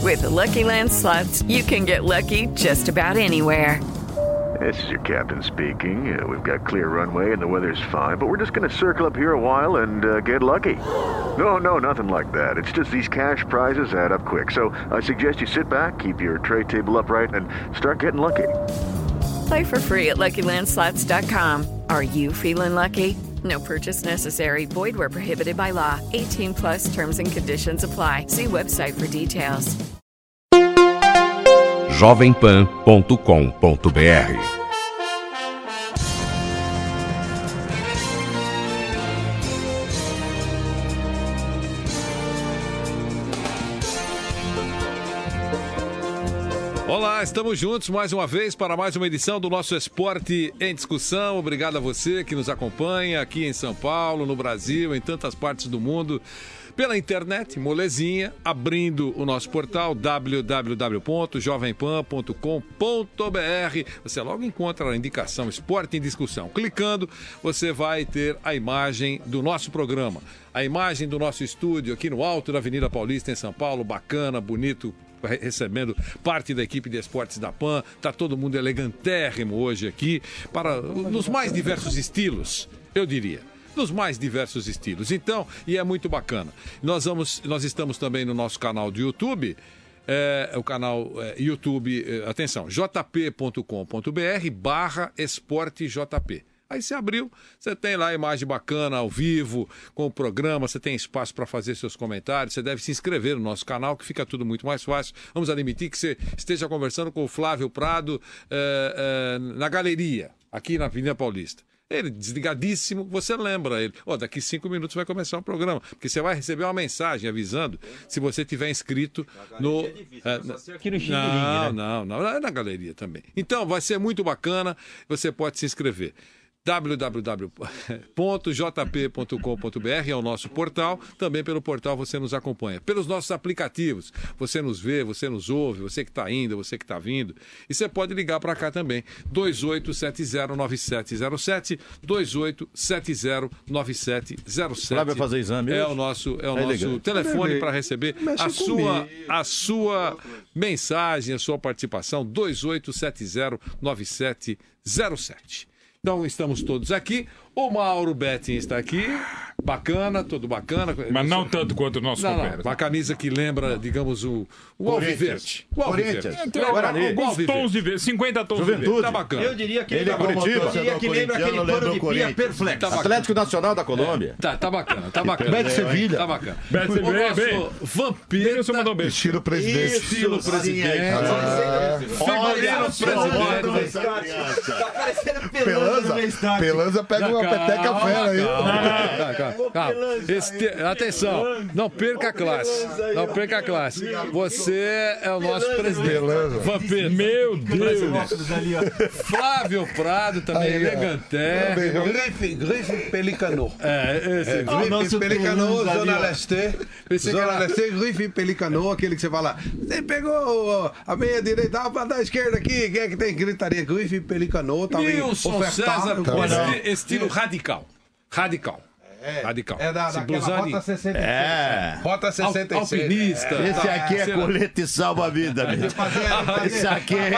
With the Lucky Land Slots, you can get lucky just about anywhere. This is your captain speaking. We've got clear runway and the weather's fine, but we're just going to circle up here a while and get lucky. No, nothing like that. It's just these cash prizes add up quick. So I suggest you sit back, keep your tray table upright, and start getting lucky. Play for free at LuckyLandSlots.com. Are you feeling lucky? No purchase necessary. Void where prohibited by law. 18 plus terms and conditions apply. See website for details. jovempan.com.br. Olá, estamos juntos mais uma vez para mais uma edição do nosso Esporte em Discussão. Obrigado a você que nos acompanha aqui em São Paulo, no Brasil, em tantas partes do mundo. Pela internet, molezinha, abrindo o nosso portal www.jovempan.com.br. Você logo encontra a indicação Esporte em Discussão. Clicando, você vai ter a imagem do nosso programa. A imagem do nosso estúdio aqui no alto da Avenida Paulista, em São Paulo. Bacana, bonito, recebendo parte da equipe de esportes da PAN. Tá todo mundo elegantérrimo hoje aqui, nos mais diversos estilos, eu diria. Nos mais diversos estilos. Então, e é muito bacana. Nós estamos também no nosso canal do YouTube, o canal YouTube, atenção, jp.com.br/esportejp. Aí você abriu, você tem lá a imagem bacana, ao vivo, com o programa, você tem espaço para fazer seus comentários, você deve se inscrever no nosso canal, que fica tudo muito mais fácil. Vamos admitir que você esteja conversando com o Flávio Prado na galeria, aqui na Avenida Paulista. Ele desligadíssimo, você lembra ele. Daqui 5 minutos vai começar o programa, porque você vai receber uma mensagem avisando se você tiver inscrito no... aqui no Não, é na galeria também. Então, vai ser muito bacana, você pode se inscrever. www.jp.com.br é o nosso portal. Também pelo portal você nos acompanha. Pelos nossos aplicativos, você nos vê, você nos ouve, você que está indo, você que está vindo. E você pode ligar para cá também. 28709707, 28709707. Vai fazer exame hoje? É o nosso telefone para receber a sua mensagem, a sua participação. 28709707. Então, estamos todos aqui. O Mauro Betting está aqui. Bacana, tudo bacana. Mas não tanto quanto o nosso companheiro. Uma camisa que lembra, digamos, o Alviverde. O Alviverde. Alguns tons de verde, 50 tons de verde. Tá bacana. Eu diria que ele lembra aquele pano de pia Perflex. Atlético Nacional da Colômbia. Tá bacana, tá bacana. Beto Sevilha. Tá bacana. O nosso Vampeta. Estilo presidente. Estilo presidente. Figurino presidente. Tá parecendo Pelanza pega uma peteca fera aí. Calma. Atenção, não perca a classe. Não perca a classe. Você é o nosso presidente. Vampeta. Meu Deus. Flávio Prado também, elegante. Grife Pelicano. Esse Grife Pelicano, Zona Leste. Zona Leste, Grife Pelicano, aquele que você fala, você pegou a meia direita, para da esquerda aqui, quem é que tem gritaria? Grife Pelicano, Nilson César, estilo radical. Radical. É daquela Rota 66. Rota 66. Alpinista. Esse aqui é colete salva-vida, mesmo. Esse aqui é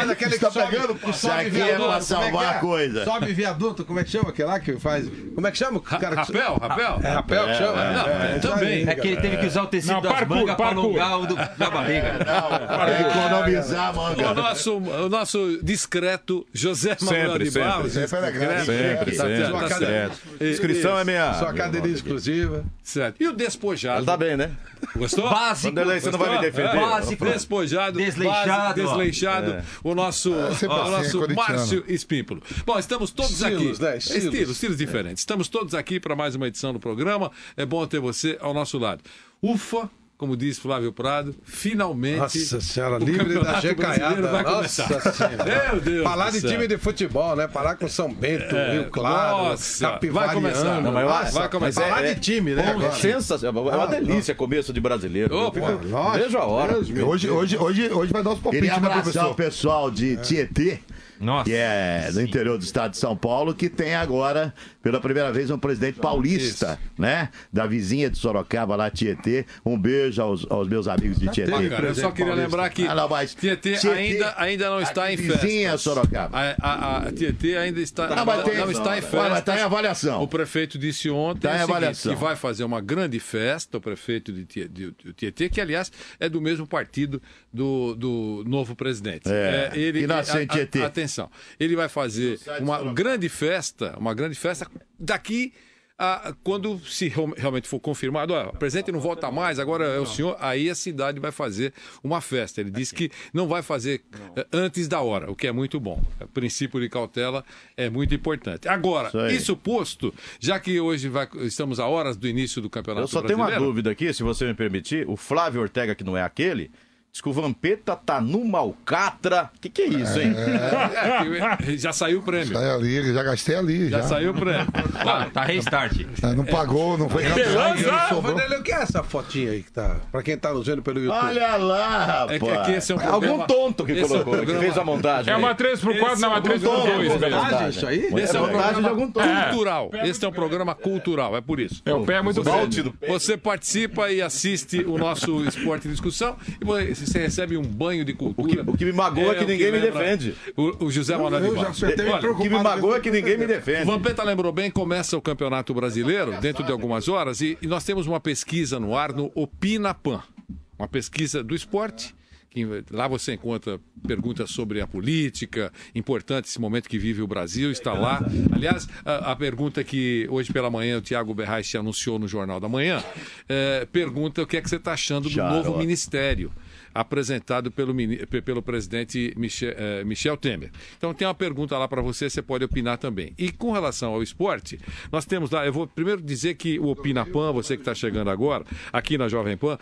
pra salvar a coisa. Sobe viaduto, como é que chama aquele lá que faz? Como é que chama? Rapel? É rapel que chama? Também. É que ele teve que usar o tecido das mangas para alongar o da barriga. Economizar a manga. O nosso discreto José Manuel de Barros. Sempre. Inscrição é minha. Sua cadeirinha exclusiva. Certo. E o despojado? Ele tá bem, né? Gostou? Básico. Você não vai me defender. Básico. Despojado. Desleixado. O nosso Márcio Espímpolo. Bom, estamos todos aqui. Estilos diferentes. Estamos todos aqui para mais uma edição do programa. É bom ter você ao nosso lado. Ufa! Como diz Flávio Prado, finalmente. Nossa senhora, livre da checaiada. Nossa senhora. Meu Deus. Falar de time de futebol, né? Parar com São Bento, Rio Claro, Capivariano. Vai começar. Vai começar. Falar de time, né? É sensacional. É uma delícia começo de brasileiro. Vejo a hora. Hoje vai dar os palpites, né, professor? O pessoal de Tietê. Nossa. Que é do interior do estado de São Paulo, que tem agora, pela primeira vez, um presidente paulista, né? Da vizinha de Sorocaba, lá, Tietê. Um beijo beijo aos meus amigos de Tietê. Bacana, eu só queria lembrar que Tietê ainda não está em festa. Vizinha Sorocaba. A Tietê ainda está, não está em festa. Mas está em avaliação. O prefeito disse ontem que vai fazer uma grande festa, o prefeito de Tietê, que aliás é do mesmo partido do novo presidente. Que nasceu em Tietê. Atenção, ele vai fazer uma grande festa daqui quando se realmente for confirmado, o presidente não volta mais, agora é o senhor, aí a cidade vai fazer uma festa. Ele disse que não vai fazer antes da hora, o que é muito bom. O princípio de cautela é muito importante. Agora, isso posto, já que hoje estamos a horas do início do Campeonato Brasileiro... Eu só tenho uma dúvida aqui, se você me permitir. O Flávio Ortega, que não é aquele... Diz que o Vampeta tá numa alcatra. Que é isso, hein? Já saiu o prêmio. Sai ali, já gastei ali. Já saiu o prêmio. Tá restart. Não pagou, não foi Vanderlei, o que é essa fotinha aí que tá? Pra quem tá nos vendo pelo YouTube. Olha lá, rapaz. Que esse é um programa... Algum tonto que colocou, que fez a montagem. É uma 3x4, não, uma 3x2. Isso aí? Esse é um programa cultural. Esse é um programa cultural, é por isso. O pé é muito grande. Você participa e assiste o nosso Esporte em Discussão e você recebe um banho de cultura. O que me magoa é que ninguém me defende. O José Manuel de Barros. O que me magoa é que ninguém me defende. O Vampeta lembrou bem, começa o Campeonato Brasileiro dentro de algumas horas e nós temos uma pesquisa no ar no Opinapan, uma pesquisa do esporte. Lá você encontra perguntas sobre a política, importante esse momento que vive o Brasil, está lá. Aliás, a pergunta que hoje pela manhã o Tiago Berraich anunciou no Jornal da Manhã, pergunta o que é que você está achando do novo ministério apresentado pelo presidente Michel Temer. Então tem uma pergunta lá para você pode opinar também. E com relação ao esporte, nós temos lá, eu vou primeiro dizer que o Opinapan, você que está chegando agora, aqui na Jovem Pan,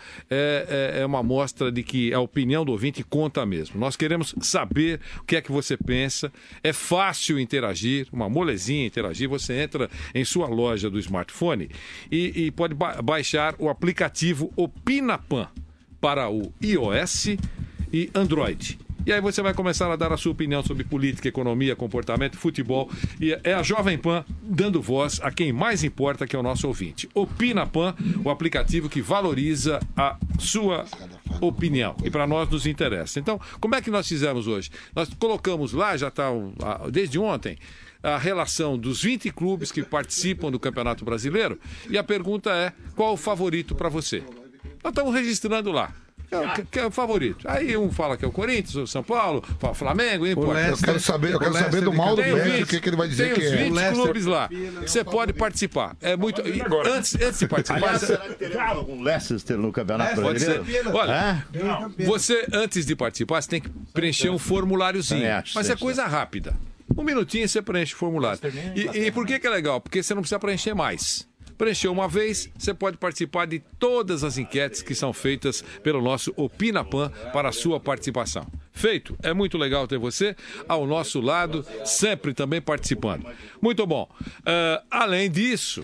é uma amostra de que a opinião do ouvinte conta mesmo. Nós queremos saber o que é que você pensa, é fácil interagir, uma molezinha interagir, você entra em sua loja do smartphone e pode baixar o aplicativo Opinapan para o iOS e Android. E aí você vai começar a dar a sua opinião sobre política, economia, comportamento, futebol. E é a Jovem Pan dando voz a quem mais importa, que é o nosso ouvinte. Opinapan, o aplicativo que valoriza a sua opinião. E para nós nos interessa. Então, como é que nós fizemos hoje? Nós colocamos lá, já está desde ontem, a relação dos 20 clubes que participam do Campeonato Brasileiro. E a pergunta é, qual o favorito para você? Nós estamos registrando lá. Que é o favorito. Aí um fala que é o Corinthians, o São Paulo, o Flamengo, não importa. Eu quero saber do mal do Mestre, o que ele vai dizer que é. Tem os 20 clubes lá. Você pode participar. É muito. Antes de participar. Aliás, será que teremos algum Leicester no Campeonato Brasileiro? Olha, você, antes de participar, você tem que preencher um formuláriozinho. Mas é coisa rápida. Um minutinho você preenche o formulário. E por que é legal? Porque você não precisa preencher mais. Preencheu uma vez, você pode participar de todas as enquetes que são feitas pelo nosso Opinapan para a sua participação. Feito, é muito legal ter você ao nosso lado, sempre também participando. Muito bom. Além disso,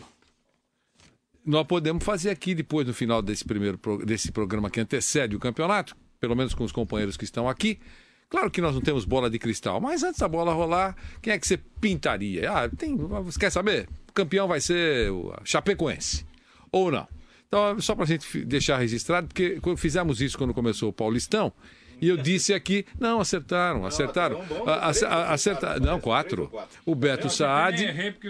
nós podemos fazer aqui, depois no final desse programa que antecede o campeonato, pelo menos com os companheiros que estão aqui. Claro que nós não temos bola de cristal, mas antes da bola rolar, quem é que você pintaria? Você quer saber? O campeão vai ser o Chapecoense. Ou não? Então, só para a gente deixar registrado, porque fizemos isso quando começou o Paulistão, e eu disse aqui, não, acertaram. Não, 4. O Beto Saad,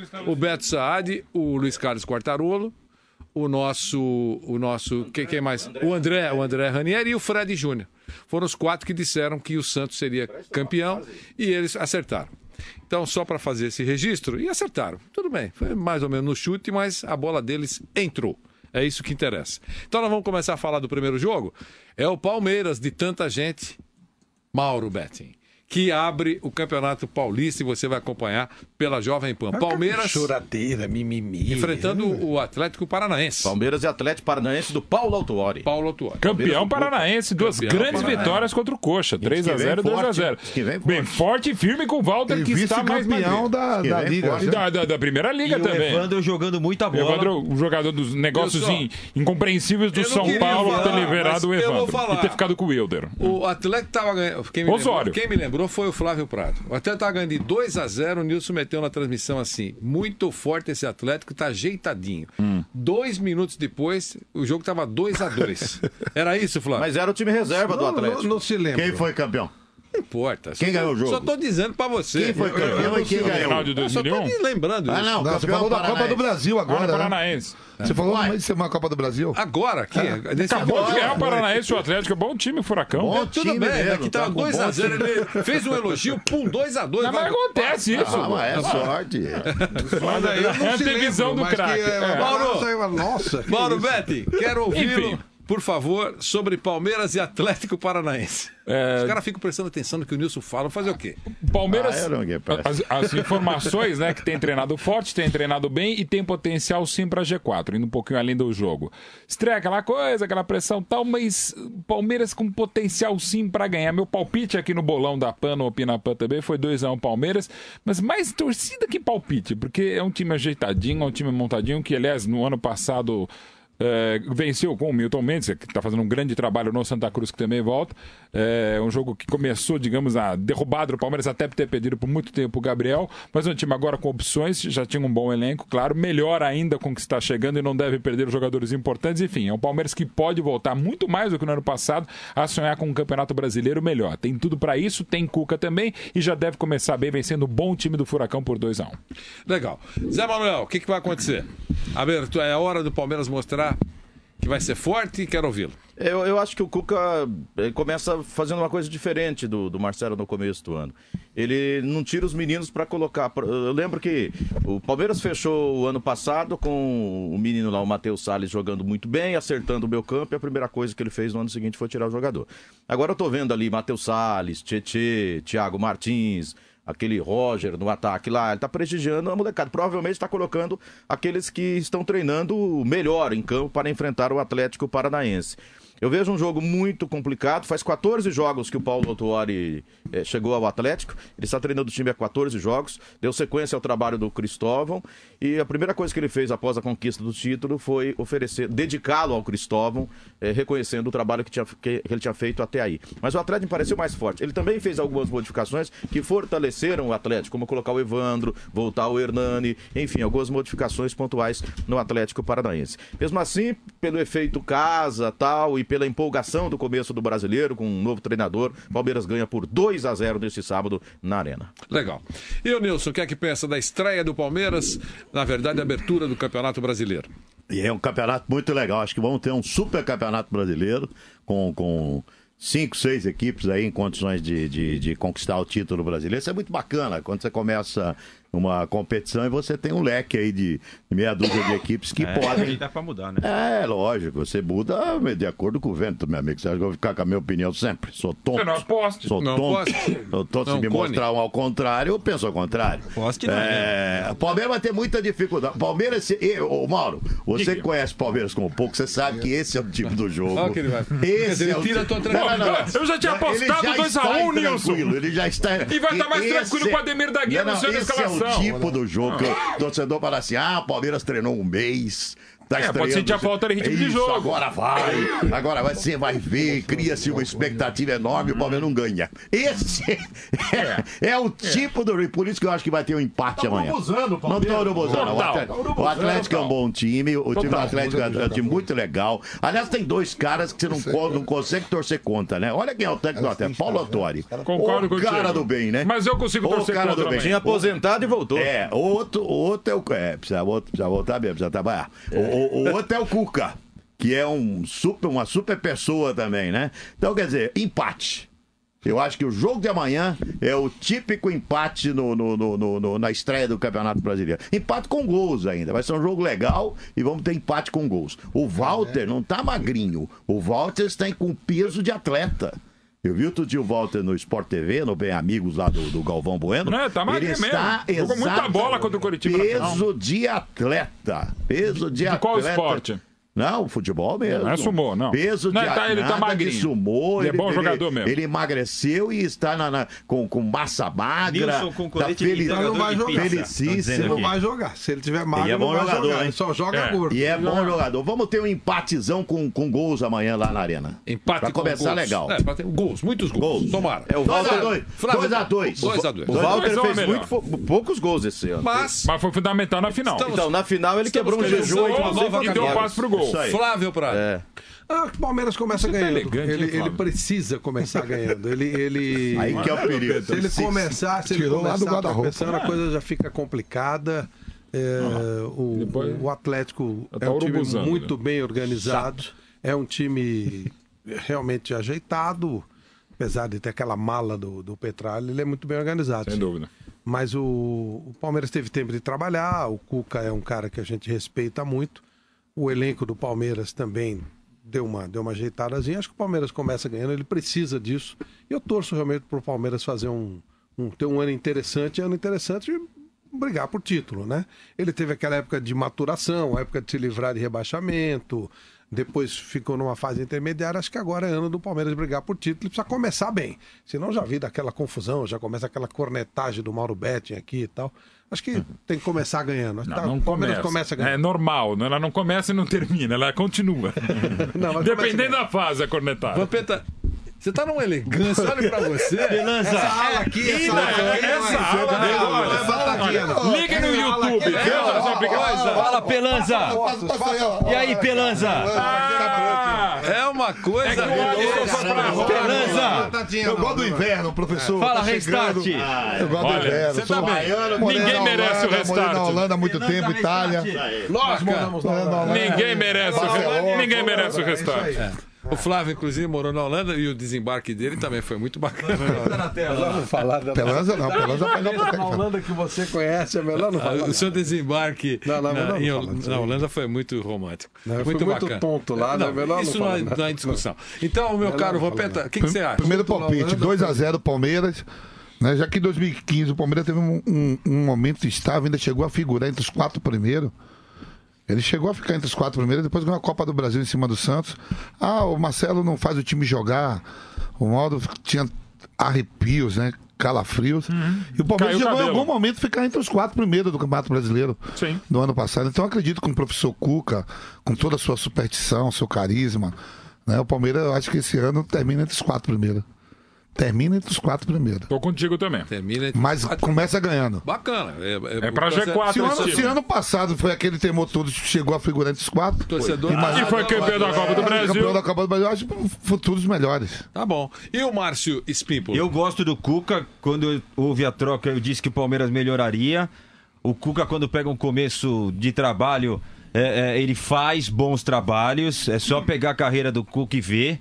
o Luiz Carlos Quartarolo, o nosso quem mais? O André Ranieri e o Fred Júnior. Foram os 4 que disseram que o Santos seria campeão e eles acertaram. Então, só para fazer esse registro, e acertaram. Tudo bem, foi mais ou menos no chute, mas a bola deles entrou. É isso que interessa. Então, nós vamos começar a falar do primeiro jogo. É o Palmeiras, de tanta gente, Mauro Betting, que abre o Campeonato Paulista e você vai acompanhar pela Jovem Pan. Palmeiras choradeira, mimimi. Enfrentando o Atlético Paranaense. Palmeiras e Atlético Paranaense do Paulo Autuori. Campeão paranaense, duas grandes vitórias contra o Coxa. 3-0 e 2-0. Bem forte e firme com o Walter, que está mais campeão da Liga. Da Primeira Liga também. O Evandro jogando muita bola. Evandro, um jogador dos negócios incompreensíveis do São Paulo, ter liberado o Evandro. E ter ficado com o Wilder. O Atlético estava ganhando. Quem me lembrou lembrou foi o Flávio Prado. O Atlético tá ganhando de 2-0, o Nilson meteu na transmissão assim, muito forte esse Atlético, tá ajeitadinho. 2 minutos depois, o jogo tava 2-2. Era isso, Flávio? Mas era o time reserva do Atlético. Não se lembra. Quem foi campeão? Não importa. Quem ganhou o jogo? Só tô dizendo pra você. Quem foi campeão e quem ganhou? Eu só tô lembrando isso. Não, você falou da Copa do Brasil agora. Paranaense. Você falou mas uma Copa do Brasil? Agora, aqui. Acabou de ganhar o Paranaense, o Atlético é bom time, Furacão. Bom Tudo time bem, mesmo, aqui tá 2-0. Ele fez um elogio, 2-2. Não, mas acontece isso. Mas é sorte. Mas aí eu não É se a divisão lembro, do mas craque. Nossa, que Mauro isso? Betti, quero ouvi-lo, Enfim. por favor, sobre Palmeiras e Atlético Paranaense. Os caras ficam prestando atenção no que o Nilson fala. Fazer o quê? Palmeiras, eu não presta. as informações, né, que tem treinado forte, tem treinado bem e tem potencial sim para G4, indo um pouquinho além do jogo. Estreia aquela coisa, aquela pressão e tal, mas Palmeiras com potencial sim para ganhar. Meu palpite aqui no bolão da PAN, no Opina PAN também, foi 2-1 Palmeiras, mas mais torcida que palpite, porque é um time ajeitadinho, é um time montadinho, que aliás no ano passado... venceu com o Milton Mendes, que está fazendo um grande trabalho no Santa Cruz, que também volta. Um jogo que começou, digamos, a derrubada do Palmeiras, até por ter pedido por muito tempo o Gabriel, mas é um time agora com opções, já tinha um bom elenco, claro, melhor ainda com o que está chegando e não deve perder os jogadores importantes. Enfim, é um Palmeiras que pode voltar muito mais do que no ano passado a sonhar com um campeonato brasileiro melhor. Tem tudo para isso, tem Cuca também e já deve começar bem vencendo o bom time do Furacão por 2-1. Legal. Zé Manuel, o que vai acontecer? É a hora do Palmeiras mostrar que vai ser forte e quero ouvi-lo. Eu acho que o Cuca começa fazendo uma coisa diferente do Marcelo no começo do ano. Ele não tira os meninos para colocar. Eu lembro que o Palmeiras fechou o ano passado com o menino lá, o Matheus Salles, jogando muito bem, acertando o meio campo, e a primeira coisa que ele fez no ano seguinte foi tirar o jogador. Agora eu tô vendo ali Matheus Salles, Tietê, Thiago Martins, aquele Roger no ataque lá, ele tá prestigiando a molecada. Provavelmente está colocando aqueles que estão treinando melhor em campo para enfrentar o Atlético Paranaense. Eu vejo um jogo muito complicado. Faz 14 jogos que o Paulo Autuori chegou ao Atlético. Ele está treinando o time há 14 jogos. Deu sequência ao trabalho do Cristóvão. E a primeira coisa que ele fez após a conquista do título foi dedicá-lo ao Cristóvão, reconhecendo o trabalho que ele tinha feito até aí. Mas o Atlético me pareceu mais forte. Ele também fez algumas modificações que fortaleceram o Atlético, como colocar o Evandro, voltar o Hernani, enfim, algumas modificações pontuais no Atlético Paranaense. Mesmo assim, pelo efeito casa, tal, e pela empolgação do começo do Brasileiro, com um novo treinador, Palmeiras ganha por 2-0 neste sábado na Arena. Legal. E o Nilson, o que é que pensa da estreia do Palmeiras, na verdade, a abertura do Campeonato Brasileiro? E é um campeonato muito legal. Acho que vamos ter um super campeonato brasileiro com 5, 6 equipes aí em condições de conquistar o título brasileiro. Isso é muito bacana quando você começa uma competição e você tem um leque aí de meia dúzia de equipes que podem... Dá pra mudar, né? Lógico, você muda de acordo com o vento, meu amigo. Você acha que eu vou ficar com a minha opinião sempre? Sou tonto. Você não aposte. Sou tonto. Se me mostrar um ao contrário, eu penso ao contrário. Aposte não. O Palmeiras vai ter muita dificuldade. Palmeiras, Mauro, você que conhece o Palmeiras como pouco, você sabe que esse é o tipo do jogo. Olha o que ele vai. Esse é o tira a tua tranquilidade. Eu já tinha apostado 2-1, Nilson. Ele já está... E vai estar mais tranquilo com o Ademir da Guia no seu escalação. Esse é o tipo do jogo que o torcedor fala assim, o Palmeiras treinou um mês... pode sentir a falta de ritmo de jogo. Agora você vai ver, cria-se uma expectativa enorme, o Palmeiras não ganha. Esse é o tipo do... Por isso que eu acho que vai ter um empate amanhã. Não estou urubuzando. O Atlético é um bom time, o time do Atlético é um time muito legal. Aliás, tem dois caras que você não consegue torcer contra, né? Olha quem é o técnico do Atlético, Paulo Autuori. Concordo com o cara do bem, né? Mas eu consigo torcer contra também. Tinha aposentado e voltou. Outro é o... precisa voltar mesmo, precisa trabalhar. O outro é o Cuca, que é uma super pessoa também, né? Então, quer dizer, empate. Eu acho que o jogo de amanhã é o típico empate na estreia do Campeonato Brasileiro. Empate com gols ainda. Vai ser um jogo legal e vamos ter empate com gols. O Walter não tá magrinho. O Walter está com peso de atleta. Eu vi outro dia o Walter no Sport TV, no Bem Amigos lá do Galvão Bueno. Não, tá magrinho mesmo. Jogou muita bola contra o Curitiba. Peso de atleta. De qual esporte? Não, futebol mesmo. Não é sumô, não. Peso de Não, ele tá magrinho. de sumô. Ele é bom jogador mesmo. Ele emagreceu e está com massa magra. Nilson com colete tá de não vai jogar. Felicíssimo. Não vai jogar. Se ele tiver magro, Ele é não bom vai jogador, jogar. hein? Ele só joga gordo. E é bom jogador. Vamos ter um empatezão com gols amanhã lá na Arena. Empate pra com começar gols. legal. É, pra ter gols, muitos gols. Tomara. É o Walter. 2x2. 2x2. O Walter Dois fez melhor. poucos gols esse ano. Mas foi fundamental na final. Então, na final ele estamos quebrou um jejum começando uma nova e deu carreira. passe pro gol. Isso aí. Flávio Prado. O Palmeiras começa Você tá ganhando. elegante, hein, Ele Flávio? precisa começar ganhando. Ele... Aí que é o perigo. Se ele começar, Tirou lá do guarda-roupa. tropeçando, a coisa já fica complicada. O Atlético é um time urubuzando, muito bem organizado. É um time realmente ajeitado. Apesar de ter aquela mala do Petralha, ele é muito bem organizado. Sem dúvida. Mas o Palmeiras teve tempo de trabalhar. O Cuca é um cara que a gente respeita muito. O elenco do Palmeiras também deu uma ajeitadazinha. Acho que o Palmeiras começa ganhando, ele precisa disso. E eu torço realmente para o Palmeiras fazer ter um ano interessante de brigar por título, né? Ele teve aquela época de maturação, a época de se livrar de rebaixamento, depois ficou numa fase intermediária. Acho que agora é ano do Palmeiras brigar por título, ele precisa começar bem. Senão já vi daquela confusão, já começa aquela cornetagem do Mauro Betting aqui e tal. Acho que tem que começar ganhando. Não o Palmeiras começa ganhando. É normal, ela não começa e não termina, ela continua. Dependendo da fase, a cornetada. Vampeta, você tá numa elegância, olha pra você. Essa ala aqui, Liga no YouTube. Fala, Pelanza! E aí, Pelanza? É uma coisa. Pelanza! Eu gosto do inverno, professor. Fala, tá chegando. Restart. Eu gosto do inverno. você tá Sou bem. baiano, Ninguém morei na merece o Holanda, restart. morei na Holanda há muito tempo, Itália. Nós moramos na Holanda. Ninguém merece o restart. O Flávio, inclusive, morou na Holanda e o desembarque dele também foi muito bacana. Vamos falar da Pelanza não, Pelanza pega o na Peteca. Holanda que você conhece, é melhor não falar. O seu desembarque não, na Holanda foi muito romântico. Não, eu muito fui bacana. muito tonto lá, não, é melhor isso não não falar. não é discussão. Então, meu caro Vampeta, o que você acha? Primeiro palpite, 2x0 Palmeiras. Né, já que em 2015 o Palmeiras teve um momento estável, ainda chegou a figurar entre os 4 primeiros. Ele chegou a ficar entre os 4 primeiros, depois ganhou a Copa do Brasil em cima do Santos. O Marcelo não faz o time jogar. O Mauro tinha arrepios, né? Calafrios. E o Palmeiras chegou em algum momento a ficar entre os 4 primeiros do Campeonato Brasileiro do ano passado. Então eu acredito que o professor Cuca, com toda a sua superstição, seu carisma, né, o Palmeiras, eu acho que esse ano termina entre os 4 primeiros. Termina entre os 4 primeiros. Tô contigo também. Mas começa ganhando. Bacana. É pra G4. Se o ano passado foi aquele temor todo, chegou a figurar entre os 4. Torcedor. E foi campeão da Copa do Brasil. Campeão da Copa do Brasil, eu acho futuros melhores. Tá bom. E o Márcio Espímpolo? Eu gosto do Cuca. Quando houve a troca, eu disse que o Palmeiras melhoraria. O Cuca, quando pega um começo de trabalho, ele faz bons trabalhos. É só pegar a carreira do Cuca e ver.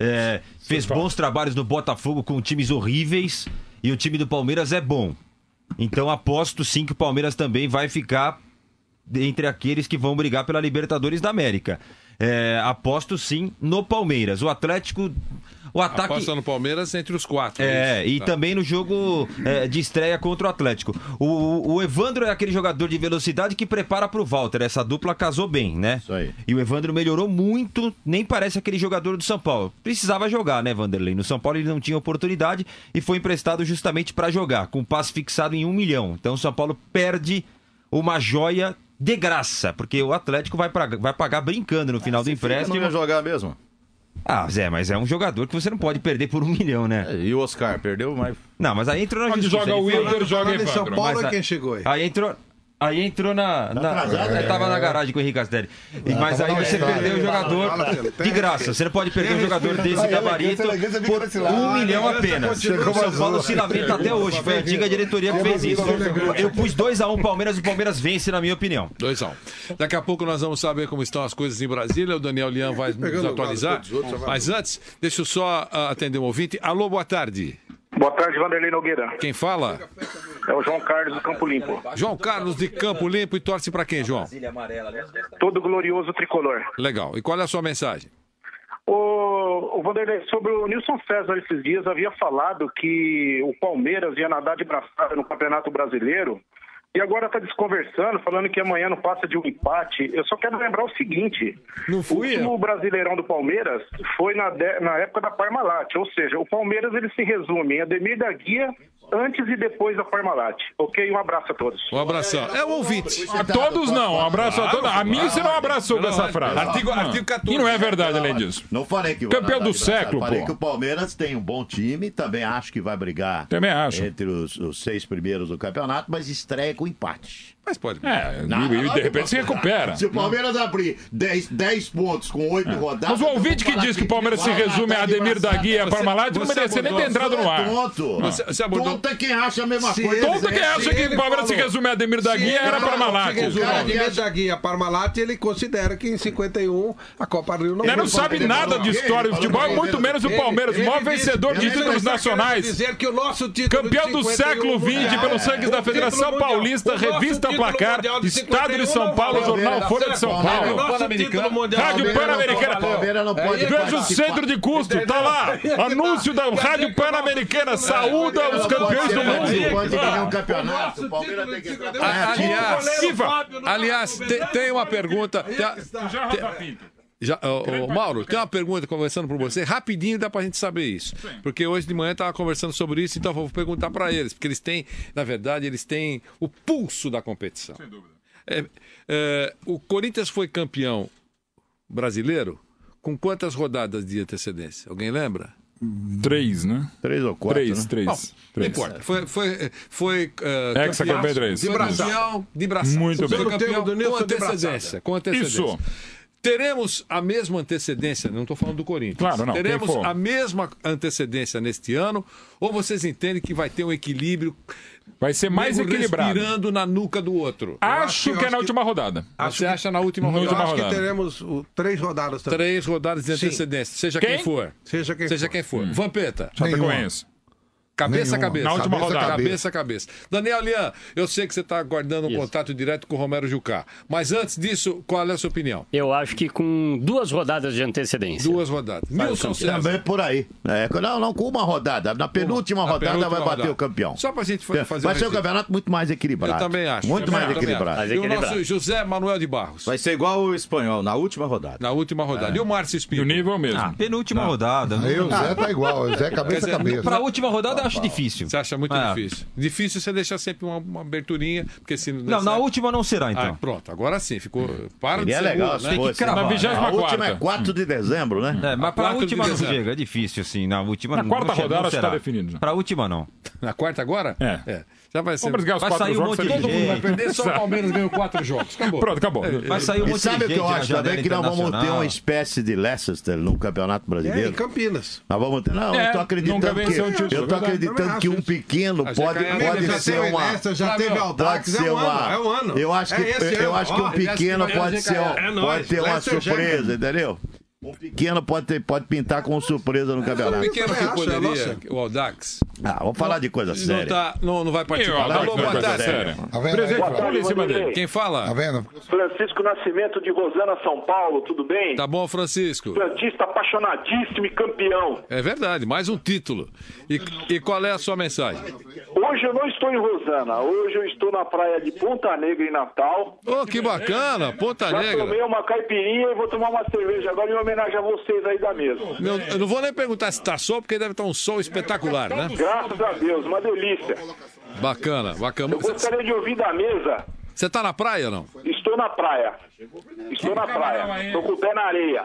Fez bons trabalhos no Botafogo com times horríveis e o time do Palmeiras é bom. Então aposto sim que o Palmeiras também vai ficar entre aqueles que vão brigar pela Libertadores da América. Aposto sim no Palmeiras. O Atlético... O ataque... Aposta no Palmeiras entre os 4. E também no jogo de estreia contra o Atlético. O Evandro é aquele jogador de velocidade que prepara pro Walter. Essa dupla casou bem, né? Isso aí. E o Evandro melhorou muito, nem parece aquele jogador do São Paulo. Precisava jogar, né, Vanderlei? No São Paulo ele não tinha oportunidade e foi emprestado justamente para jogar, com passe fixado em 1 milhão. Então o São Paulo perde uma joia de graça, porque o Atlético vai pagar brincando no final do empréstimo. Não ia jogar mesmo? Zé, mas é um jogador que você não pode perder por 1 milhão, né? E o Oscar perdeu, mas... Não, mas aí entrou na Onde justiça. joga o Wilder, joga Em São Evandro. Paulo é quem chegou aí. Aí entrou tava na garagem com o Henrique Castelli. Mas aí você perdeu o jogador de graça. Você não pode perder um jogador desse gabarito por 1 milhão apenas. O São Paulo se lamenta até hoje. Foi a antiga diretoria que fez isso. Eu pus 2-1 Palmeiras e o Palmeiras vence, na minha opinião. 2-1. Daqui a pouco nós vamos saber como estão as coisas em Brasília. O Daniel Lian vai nos atualizar. Mas antes, deixa eu só atender um ouvinte. Alô, boa tarde. Boa tarde, Vanderlei Nogueira. Quem fala? É o João Carlos do Campo Limpo. João Carlos de Campo Limpo. E torce pra quem, João? Todo glorioso tricolor. Legal. E qual é a sua mensagem? O Vanderlei, sobre o Nilson César esses dias havia falado que o Palmeiras ia nadar de braçada no Campeonato Brasileiro E agora está desconversando, falando que amanhã não passa de um empate. Eu só quero lembrar o seguinte. Não fui o Brasileirão do Palmeiras foi na época da Parmalat. Ou seja, o Palmeiras ele se resume em Ademir da Guia antes e depois da Parmalat. Ok? Um abraço a todos. Um abração. É o ouvinte. A todos não. Um abraço a todos. A mim você não abraçou com essa frase. Artigo 14. E não é verdade, além disso. Não falei que Campeão do século, falei pô. que o Palmeiras tem um bom time, também acho que vai brigar Também acho. entre os 6 primeiros do campeonato, mas estreia com empate. Mas pode. E de repente se recupera. Se o Palmeiras abrir 10 pontos com 8 rodadas... Mas o ouvinte que diz que o Palmeiras se resume a Ademir da Guia e a Parmalat não merecia nem ter entrado no ar. Você abordou. Tonto é quem acha a mesma coisa. Tonto é quem acha que o Palmeiras se resume a Ademir da Guia era a Parmalat. Se resume a Ademir da Guia e a Parmalat, ele considera que em 51 a Copa Rio não... Ele não sabe nada de história do futebol, muito menos o Palmeiras, o maior vencedor de títulos nacionais. Dizer que o nosso título campeão do século XX pelos sangues da Federação Paulista, Revista Placar, Estado de São Paulo, Jornal Folha de São Paulo, Rádio Pan-Americana. Veja o centro de custo, tá lá. Anúncio da Rádio Pan-Americana, saúda os campeões do mundo. Aliás, tem uma pergunta. Mauro, tem uma pergunta conversando por você. Rapidinho dá pra gente saber isso. Porque hoje de manhã eu tava conversando sobre isso, então vou perguntar pra eles. Porque eles têm, na verdade, eles têm o pulso da competição. Sem dúvida. O Corinthians foi campeão brasileiro com quantas rodadas de antecedência? Alguém lembra? 3, né? 3 ou 4. 3. Não importa. Foi campeão 3. De braço. Muito bem. Foi campeão com antecedência. Isso. Teremos a mesma antecedência, não estou falando do Corinthians. Claro, não. Teremos a mesma antecedência neste ano, ou vocês entendem que vai ter um equilíbrio? Vai ser mais equilibrado. Respirando na nuca do outro. Acho que é na última rodada. Você acha na última rodada? Eu acho que teremos 3 rodadas também. 3 rodadas de antecedência. Seja quem for. Seja quem for. Vampeta. Chapecoense. Cabeça a cabeça. Na última rodada. Cabeça a cabeça. Daniel Lian, eu sei que você está aguardando um contato direto com o Romero Jucá. Mas antes disso, qual é a sua opinião? Eu acho que com 2 rodadas de antecedência. 2 rodadas. Nilson César. Também por aí. Não, com uma rodada. Na penúltima rodada vai bater o campeão. Só pra gente fazer vai ser um campeonato muito mais equilibrado. Eu também acho. Muito mais equilibrado. E o nosso José Manuel de Barros? Vai ser igual o espanhol, na última rodada. Na última rodada. E o Márcio Espírito? O nível mesmo. Penúltima rodada. Aí o Zé tá igual. O Zé cabeça a cabeça. Pra última rodada eu acho difícil. Você acha muito difícil? Difícil você deixar sempre uma aberturinha, porque se não, na última não será, então. Pronto, agora sim, ficou. Para de ser legal, né? Tem que cravar. Na 24ª. A última é 4 de dezembro, né? Mas pra última não chega, é difícil, assim. Na última na não. quarta rodada não está definido. Pra última não. Na quarta agora? É. Já vai ser. Vamos brigar os 4 jogos. Todo mundo vai perder, só o Palmeiras ganhou 4 jogos. Acabou. Pronto, acabou. Vai sair um monte E sabe o que eu acho também? Que nós vamos ter uma espécie de Leicester no Campeonato Brasileiro. Em Campinas. Nós vamos ter. Não, eu tô acreditando que um pequeno pode ser uma. Já teve Audax, é um ano. Eu acho que um pequeno pode ter uma surpresa, entendeu? Um pequeno pode pintar com surpresa no campeonato. Um pequeno que poderia, o Audax. Vamos falar de coisa séria. Não vai participar. Alô, boa tarde. Quem fala? Tá vendo? Francisco Nascimento de Rosana, São Paulo, tudo bem? Tá bom, Francisco. Santista apaixonadíssimo e campeão. É verdade, mais um título. E qual é a sua mensagem? Hoje eu não estou em Rosana, hoje eu estou na praia de Ponta Negra, em Natal. Oh, que bacana, Ponta Já Negra. tomei uma caipirinha e vou tomar uma cerveja agora em homenagem a vocês aí da mesa. Eu não vou nem perguntar se tá sol, porque deve estar um sol espetacular, né? Graças a Deus, uma delícia. Bacana. Eu gostaria de ouvir da mesa. Você tá na praia ou não? Estou na praia. Estou com o pé na areia.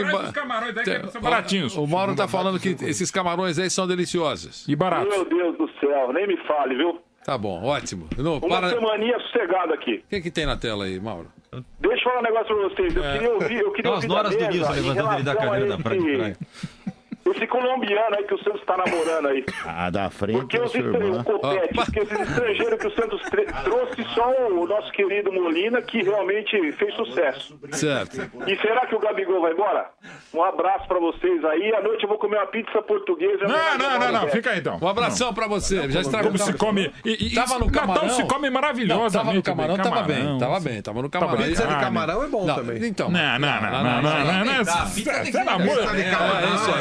São baratinhos. O Mauro tá falando que esses camarões aí são deliciosos. E baratos. Meu Deus do céu, nem me fale, viu? Tá bom, ótimo. Uma semaninha sossegada aqui. O que tem na tela aí, Mauro? Deixa eu falar um negócio pra vocês. Eu queria ouvir da mesa levantando ele da cadeira da praia. Esse colombiano aí que o Santos tá namorando aí. Da frente. Porque esses estrangeiros que o Santos trouxe só o nosso querido Molina, que realmente fez sucesso. Certo. E será que o Gabigol vai embora? Um abraço pra vocês aí. À noite eu vou comer uma pizza portuguesa. Não. Fica aí então. Um abração pra você. Já estragou. Como se come. Tava no camarão. Natal se come maravilhosamente. Tava no camarão, tava bem. Tava no camarão. Pizza de camarão é bom também. Então. Não. Pelo amor de Deus. Isso não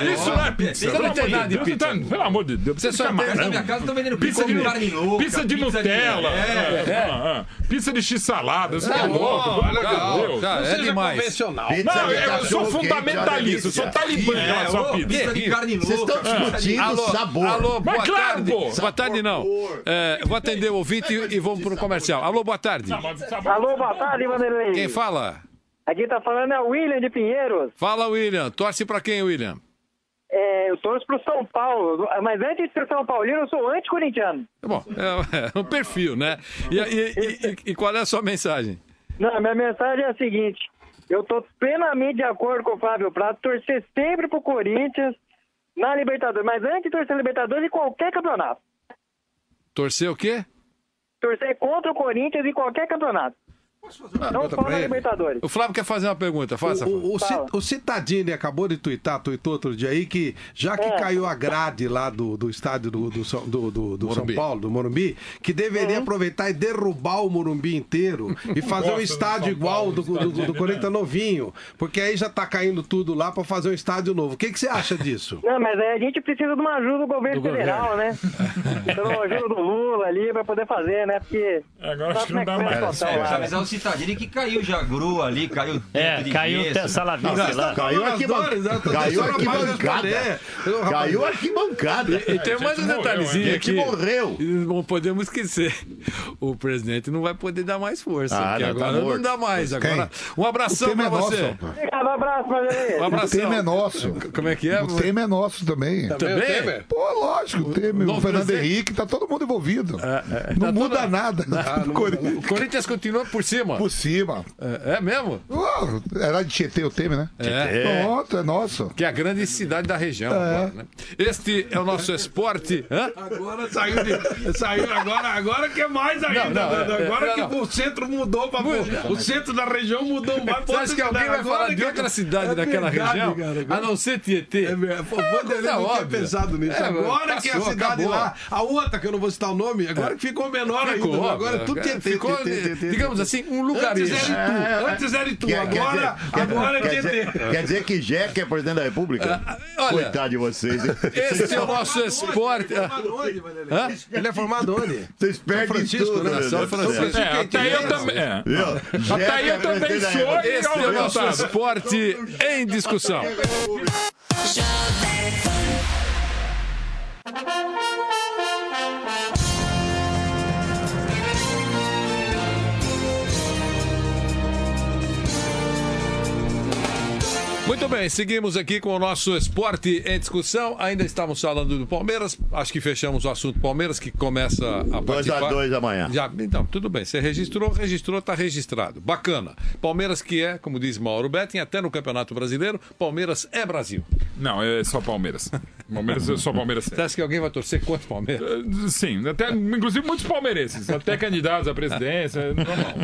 Não é pizza. Você não tem nada de pizza. Pelo amor de Deus. Você só tem... Na minha casa estão vendendo pizza de carne louca. Pizza de Nutella. Pizza de x-salada. Você é louco. É demais. Convencional. Não, eu sou fundamentalista. Eu sou talibã em relação à pizza. Pizza de carne louca. Vocês estão discutindo sabor. Alô, boa Mas claro, tarde. pô. Boa tarde, não. Vou atender o ouvinte e vamos pro comercial. Alô, boa tarde. Alô, boa tarde, Vanderlei. Quem fala? Aqui tá falando é o William de Pinheiros. Fala, William. Torce pra quem, William? Eu torço pro São Paulo, mas antes de ser São Paulino, eu sou anti-corintiano. Bom, é um perfil, né? E qual é a sua mensagem? Não, minha mensagem é a seguinte: eu tô plenamente de acordo com o Fábio Prato, torcer sempre pro Corinthians na Libertadores, mas antes de torcer Libertadores em qualquer campeonato. Torcer o quê? Torcer contra o Corinthians em qualquer campeonato. Não só na Libertadores. O Flávio quer fazer uma pergunta, faça. O Cittadini acabou de tuitou outro dia aí que, já que caiu a grade lá do estádio do São Paulo, do Morumbi, que deveria aproveitar e derrubar o Morumbi inteiro e fazer um estádio igual do Corinthians novinho, porque aí já tá caindo tudo lá pra fazer um estádio novo. O que você acha disso? Não, mas aí a gente precisa de uma ajuda do governo federal, né? Então, uma ajuda do Lula ali pra poder fazer, né? Porque... Agora acho que não dá mais. Mas Citadini que caiu já Gru ali, caiu caiu o Salavista lá. Caiu arquibancada. E tem mais um detalhezinho aqui. Morreu. Não podemos esquecer. O presidente não vai poder dar mais força. Porque agora não dá mais. Agora, um abração pra você. Um abraço, Vanderlei. Um abração. O tema é nosso. Como é que é? O tema é nosso também. Também? Pô, lógico, o Temer, o Fernando Henrique, tá todo mundo envolvido. Não muda nada. O Corinthians continua por cima. Por cima. É mesmo? Era de Tietê o Temer, né? Pronto, é nosso. Que é a grande cidade da região. Agora, né? Este é o nosso esporte. Agora saiu agora que é mais ainda. Agora que o centro mudou para o centro da região mudou mais. Você acha que alguém vai falar de outra cidade daquela região? A não ser Tietê. O Vanderlei não tinha pensado nisso. Agora que a cidade lá, a outra que eu não vou citar o nome, agora que ficou menor ainda. Agora tudo Tietê. Digamos assim, um lugarejo. Antes era Itu, agora é Tietê. Quer dizer que Jeca é presidente da República? Coitado de vocês. Esse é o nosso esporte. Ele é formado onde? Vocês perdem tudo, né? São Francisco. Até aí eu também. Até aí eu também sou. Esse é o nosso esporte em discussão. Muito bem, seguimos aqui com o nosso esporte em discussão. Ainda estamos falando do Palmeiras. Acho que fechamos o assunto Palmeiras, que começa a participar. 2-2 amanhã. Já, então, tudo bem. Você registrou, está registrado. Bacana. Palmeiras que é, como diz Mauro Betting, até no Campeonato Brasileiro, Palmeiras é Brasil. Não, é só Palmeiras. Palmeiras é só Palmeiras. Você acha que alguém vai torcer contra o Palmeiras? Sim, até, inclusive muitos palmeirenses, até candidatos à presidência, normal.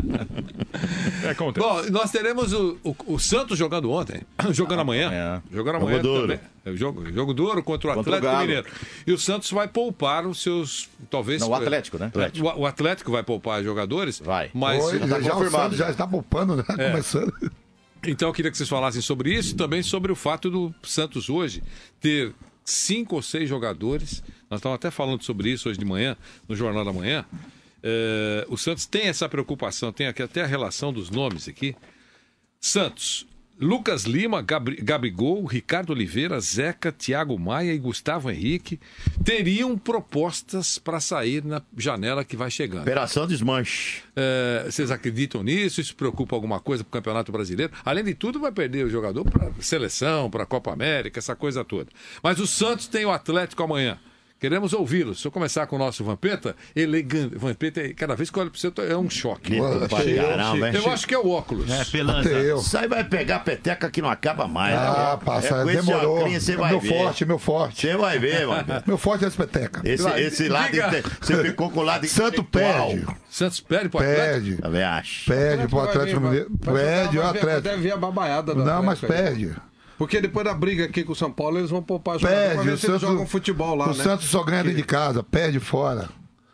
Acontece. Bom, nós teremos o Santos jogando ontem, jogando amanhã. Jogando amanhã também. Jogo duro contra o Atlético Mineiro. E o Santos vai poupar os seus, talvez... Não, o Atlético, né? O Atlético vai poupar jogadores. Vai. Mas já o Santos já está poupando, né? Começando. Então eu queria que vocês falassem sobre isso e também sobre o fato do Santos hoje ter 5 ou 6 jogadores. Nós estávamos até falando sobre isso hoje de manhã, no Jornal da Manhã. O Santos tem essa preocupação, tem aqui até a relação dos nomes aqui. Santos, Lucas Lima, Gabigol, Ricardo Oliveira, Zeca, Thiago Maia e Gustavo Henrique teriam propostas para sair na janela que vai chegando. Operação Desmanche. Vocês acreditam nisso? Isso preocupa alguma coisa para o Campeonato Brasileiro? Além de tudo, vai perder o jogador para seleção, para a Copa América, essa coisa toda. Mas o Santos tem o Atlético amanhã. Queremos ouvi-lo. Se eu começar com o nosso Vampeta, elegante. Vampeta, cada vez que eu olho para você, é um choque. Eu acho que é o óculos. Isso aí vai pegar a peteca que não acaba mais. Passa, demorou. Meu forte. Você vai ver, mano. Meu forte é as petecas. Esse lado, você ficou com o lado Santos perde. Santos perde pro Atlético? Também acho. Perde pro Atlético Mineiro. Perde o Atlético. Deve vir a babaiada do Não, mas perde. Porque depois da briga aqui com o São Paulo, eles vão poupar jogador pra ver se eles jogam futebol lá, o Santos só ganha dentro de casa, perde fora.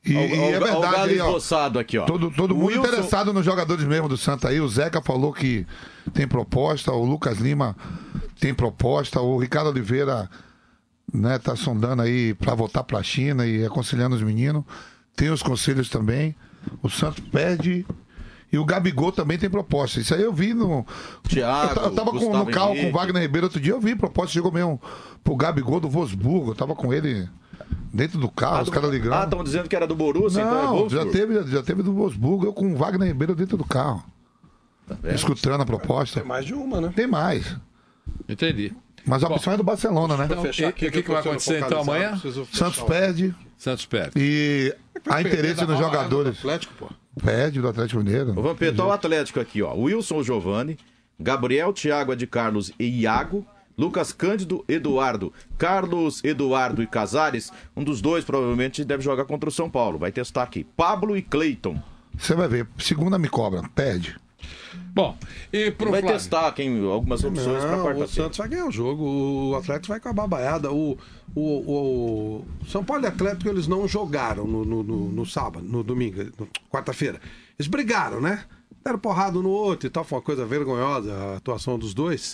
E é verdade, Galo esboçado aqui, ó. Todo mundo interessado nos jogadores mesmo do Santa aí. O Zeca falou que tem proposta, o Lucas Lima tem proposta, o Ricardo Oliveira, né, tá sondando aí para voltar para a China e aconselhando os meninos. Tem os conselhos também. O Santos perde. E o Gabigol também tem proposta. Isso aí eu vi no. Thiago, eu tava no carro com o Wagner Ribeiro outro dia, eu vi proposta, chegou mesmo pro Gabigol do Wolfsburgo. Eu tava com ele dentro do carro, os caras ligando. estão dizendo que era do Borussia, não, então é Wolfsburgo? já teve do Wolfsburgo, eu com o Wagner Ribeiro dentro do carro. Escutando a proposta. Tem mais de uma, né? Tem mais. Entendi. Mas a opção é do Barcelona, né? Então, o que vai acontecer então amanhã? Santos perde. E há interesse nos jogadores. Atlético, pô. Perde do Atlético Mineiro. O Vampeta, o Atlético aqui, ó. Wilson Giovani, Gabriel, Thiago de Carlos e Iago, Lucas Cândido, Eduardo. Carlos, Eduardo e Casares, um dos dois provavelmente deve jogar contra o São Paulo. Vai testar aqui. Pablo e Cleiton. Você vai ver. Segunda me cobra. Perde. Bom, e pro vai Flávio? testar algumas opções para quarta-feira. O Santos vai ganhar o jogo, o Atlético vai com a babaiada. O São Paulo e Atlético eles não jogaram no sábado, no domingo, quarta-feira. Eles brigaram, né? Deram porrada um no outro e tal, foi uma coisa vergonhosa a atuação dos dois.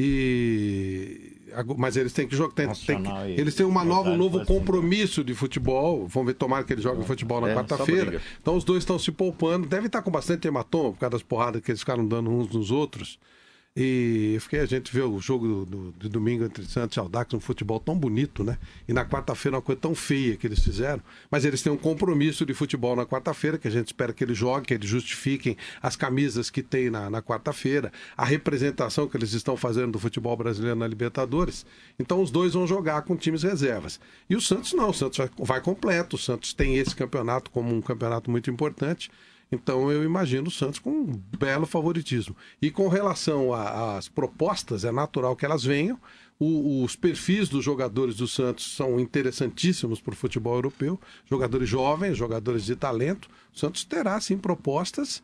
Mas eles têm que jogar. Eles têm um novo compromisso de futebol. Vamos ver, tomara que eles joguem futebol na quarta-feira. Então os dois estão se poupando. Devem estar com bastante hematoma por causa das porradas que eles ficaram dando uns nos outros. E a gente vê o jogo de domingo entre Santos e Audax, um futebol tão bonito, né? E na quarta-feira uma coisa tão feia que eles fizeram. Mas eles têm um compromisso de futebol na quarta-feira, que a gente espera que eles joguem, que eles justifiquem as camisas que tem na quarta-feira, a representação que eles estão fazendo do futebol brasileiro na Libertadores. Então os dois vão jogar com times reservas. E o Santos não, o Santos vai completo, o Santos tem esse campeonato como um campeonato muito importante. Então eu imagino o Santos com um belo favoritismo. E com relação às propostas, é natural que elas venham. Os perfis dos jogadores do Santos são interessantíssimos para o futebol europeu. Jogadores jovens, jogadores de talento. O Santos terá, sim, propostas.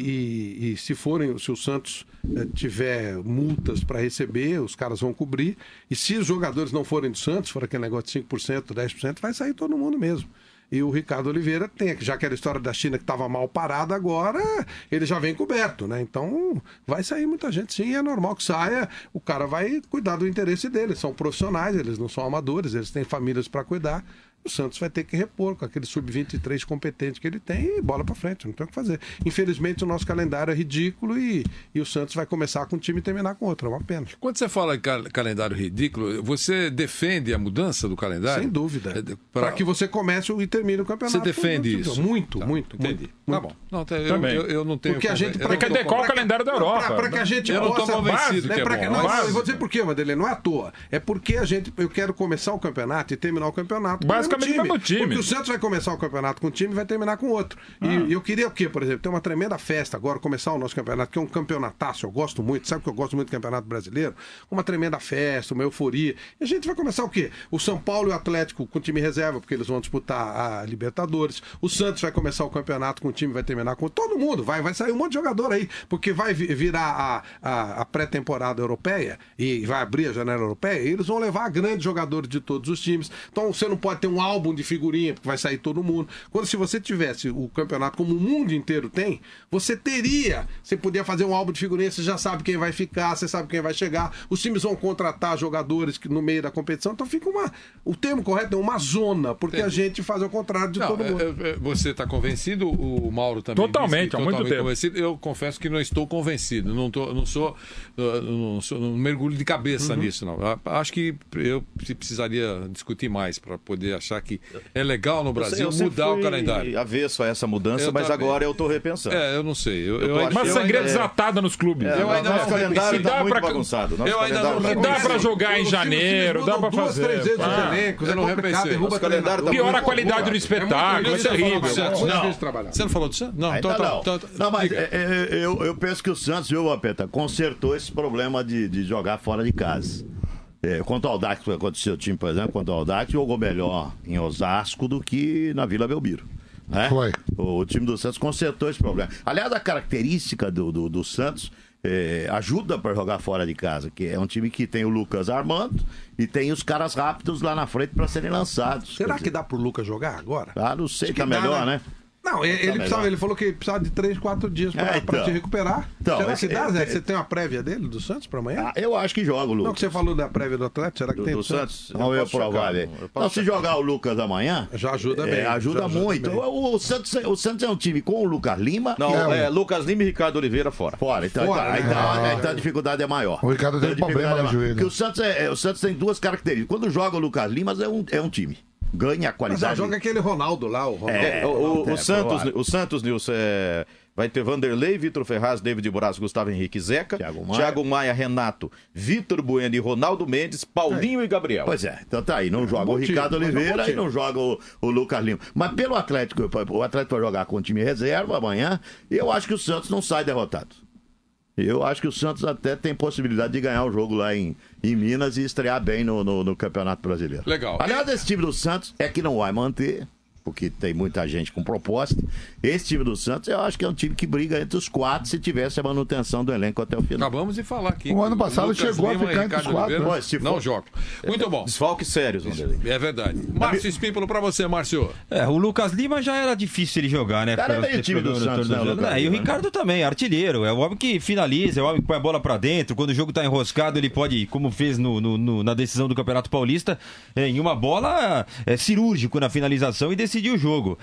E se o Santos tiver multas para receber, os caras vão cobrir. E se os jogadores não forem do Santos, for aquele negócio de 5%, 10%, vai sair todo mundo mesmo. E o Ricardo Oliveira tem, já que era a história da China que estava mal parada, agora ele já vem coberto, né? Então vai sair muita gente, sim, é normal que saia, o cara vai cuidar do interesse deles, são profissionais, eles não são amadores, eles têm famílias para cuidar. O Santos vai ter que repor com aquele sub-23 competente que ele tem e bola para frente, não tem o que fazer. Infelizmente o nosso calendário é ridículo e o Santos vai começar com um time e terminar com outro, é uma pena. Quando você fala em calendário ridículo, você defende a mudança do calendário? Sem dúvida. Para que você comece e termine o campeonato. Você defende isso? Muito, tá, muito. Entendi. Muito. Tá bom. Não, eu não tenho... Porque a gente... Cadê qual o calendário da Europa? Para que a gente eu possa... não estou convencido que é bom. Não, eu vou dizer por quê, Madeleine, não é à toa. É porque eu quero começar o campeonato e terminar o campeonato basicamente o mesmo time. Porque o Santos vai começar o campeonato com um time e vai terminar com outro. E eu queria o quê, por exemplo? Ter uma tremenda festa agora, começar o nosso campeonato, que é um campeonataço, eu gosto muito, sabe que eu gosto muito do Campeonato Brasileiro? Uma tremenda festa, uma euforia. E a gente vai começar o quê? O São Paulo e o Atlético com time reserva, porque eles vão disputar a Libertadores. O Santos vai começar o campeonato com o time, vai terminar com todo mundo. Vai sair um monte de jogador aí, porque vai virar a pré-temporada europeia e vai abrir a janela europeia, e eles vão levar grandes jogadores de todos os times. Então você não pode ter um álbum de figurinha, porque vai sair todo mundo. Se você tivesse o campeonato como o mundo inteiro tem, você podia fazer um álbum de figurinha, você já sabe quem vai ficar, você sabe quem vai chegar, os times vão contratar jogadores no meio da competição, então fica o termo correto é uma zona, porque a gente faz ao contrário de todo mundo. Você está convencido? O Mauro também totalmente, há muito tempo. Convencido. Eu confesso que não estou convencido, não mergulho de cabeça nisso, não. Acho que eu precisaria discutir mais para poder achar que é legal no Brasil mudar o calendário. Avesso a essa mudança, mas agora eu estou repensando. Eu não sei. Uma sangria desatada nos clubes. Eu ainda não calendário está muito bagunçado. Eu ainda não dá para jogar em janeiro, dá para fazer. 2, 3 vezes os elencos, eu não repensei. Piora a qualidade do espetáculo, é terrível. Você não falou do Santos? Não, mas eu penso que o Santos, viu, Vampeta, consertou esse problema de jogar fora de casa. Quanto ao Audax, que aconteceu o time, por exemplo, quanto ao Audax, jogou melhor em Osasco do que na Vila Belmiro. Né? Foi. O time do Santos consertou esse problema. Aliás, a característica do Santos ajuda para jogar fora de casa, que é um time que tem o Lucas Armando e tem os caras rápidos lá na frente para serem lançados. Será que dá pro Lucas jogar agora? Ah, não sei, Acho tá que dá, melhor, né? Não, ele falou que precisava de 3, 4 dias pra te recuperar. Então, será que dá, Zé? Você tem uma prévia dele, do Santos, pra amanhã? Eu acho que joga o Lucas. Não, que você falou da prévia do Atlético, será que tem do Santos? Vamos ver provar, velho. Então, se jogar o Lucas amanhã... Já ajuda bem. Ajuda muito. O Santos é um time com o Lucas Lima... Não, Lucas Lima e Ricardo Oliveira fora. Então a dificuldade é maior. O Ricardo tem problema no joelho. Porque o Santos tem duas características. Quando joga o Lucas Lima, é um time. Ganha a qualidade. Mas joga aquele Ronaldo lá, o Ronaldo. O Santos, Nilson, vai ter Vanderlei, Vitor Ferraz, David Braz, Gustavo Henrique, Zeca, Thiago Maia, Renato, Vitor Bueno e Ronaldo Mendes, Paulinho e Gabriel. Pois é, então tá aí. Não joga o Ricardo Oliveira e não joga o Lucas Lima. Mas pelo Atlético, o Atlético vai jogar com o time reserva amanhã e eu acho que o Santos não sai derrotado. Eu acho que o Santos até tem possibilidade de ganhar o jogo lá em Minas e estrear bem no Campeonato Brasileiro. Legal. Aliás, esse time do Santos é que não vai manter, porque tem muita gente com proposta. Esse time do Santos, eu acho que é um time que briga entre os 4 se tivesse a manutenção do elenco até o final. Acabamos de falar aqui. O ano passado chegou a ficar entre os 4. Né? Não joga. Muito bom. Desfalques sérios, Vanderlei. É verdade. Márcio Espímpolo pra você, Márcio. O Lucas Lima já era difícil ele jogar, né? Cara, é meio time do Santos, né? E o Ricardo também, artilheiro. É o homem que finaliza, é o homem que põe a bola pra dentro. Quando o jogo tá enroscado, ele pode, como fez na decisão do Campeonato Paulista, em uma bola cirúrgico na finalização e decidir o jogo.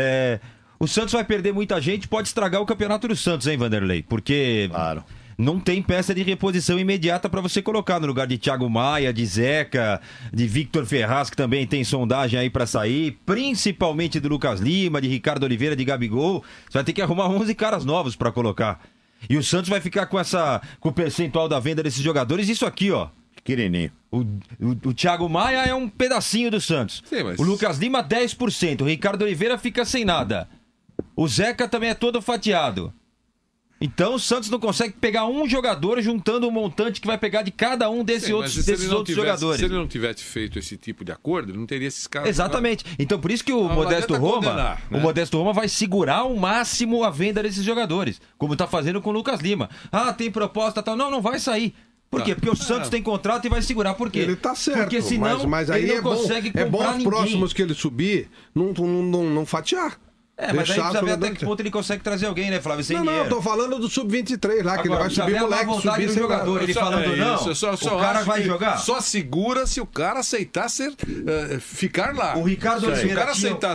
O Santos vai perder muita gente, pode estragar o campeonato do Santos, hein, Vanderlei? Porque não tem peça de reposição imediata para você colocar no lugar de Thiago Maia, de Zeca, de Vitor Ferraz, que também tem sondagem aí para sair, principalmente do Lucas Lima, de Ricardo Oliveira, de Gabigol. Você vai ter que arrumar 11 caras novos para colocar. E o Santos vai ficar com o percentual da venda desses jogadores, isso aqui, ó. Pequenininho. O Thiago Maia é um pedacinho do Santos. Sim, mas... O Lucas Lima, 10%. O Ricardo Oliveira fica sem nada. O Zeca também é todo fatiado. Então o Santos não consegue pegar um jogador juntando um montante que vai pegar de cada um desses outros jogadores. Se ele não tivesse feito esse tipo de acordo, ele não teria esses caras. Exatamente. Então por isso que o Modesto Roma, o Modesto Roma vai segurar ao máximo a venda desses jogadores, como está fazendo com o Lucas Lima. Tem proposta tal. Não vai sair. Por quê? Porque o Santos tem contrato e vai segurar. Por quê? Ele tá certo. Porque senão mas aí ele não consegue comprar ninguém. É bom os próximos que ele subir não fatiar. Mas aí precisa ver até que ponto ele consegue trazer alguém, né, Flávio? Não, eu tô falando do Sub-23 lá, que ele vai subir moleque, subir sem jogador. Ele falando o cara vai jogar. Só segura se o cara aceitar ficar lá. O Ricardo Oliveira. Se o cara aceitar...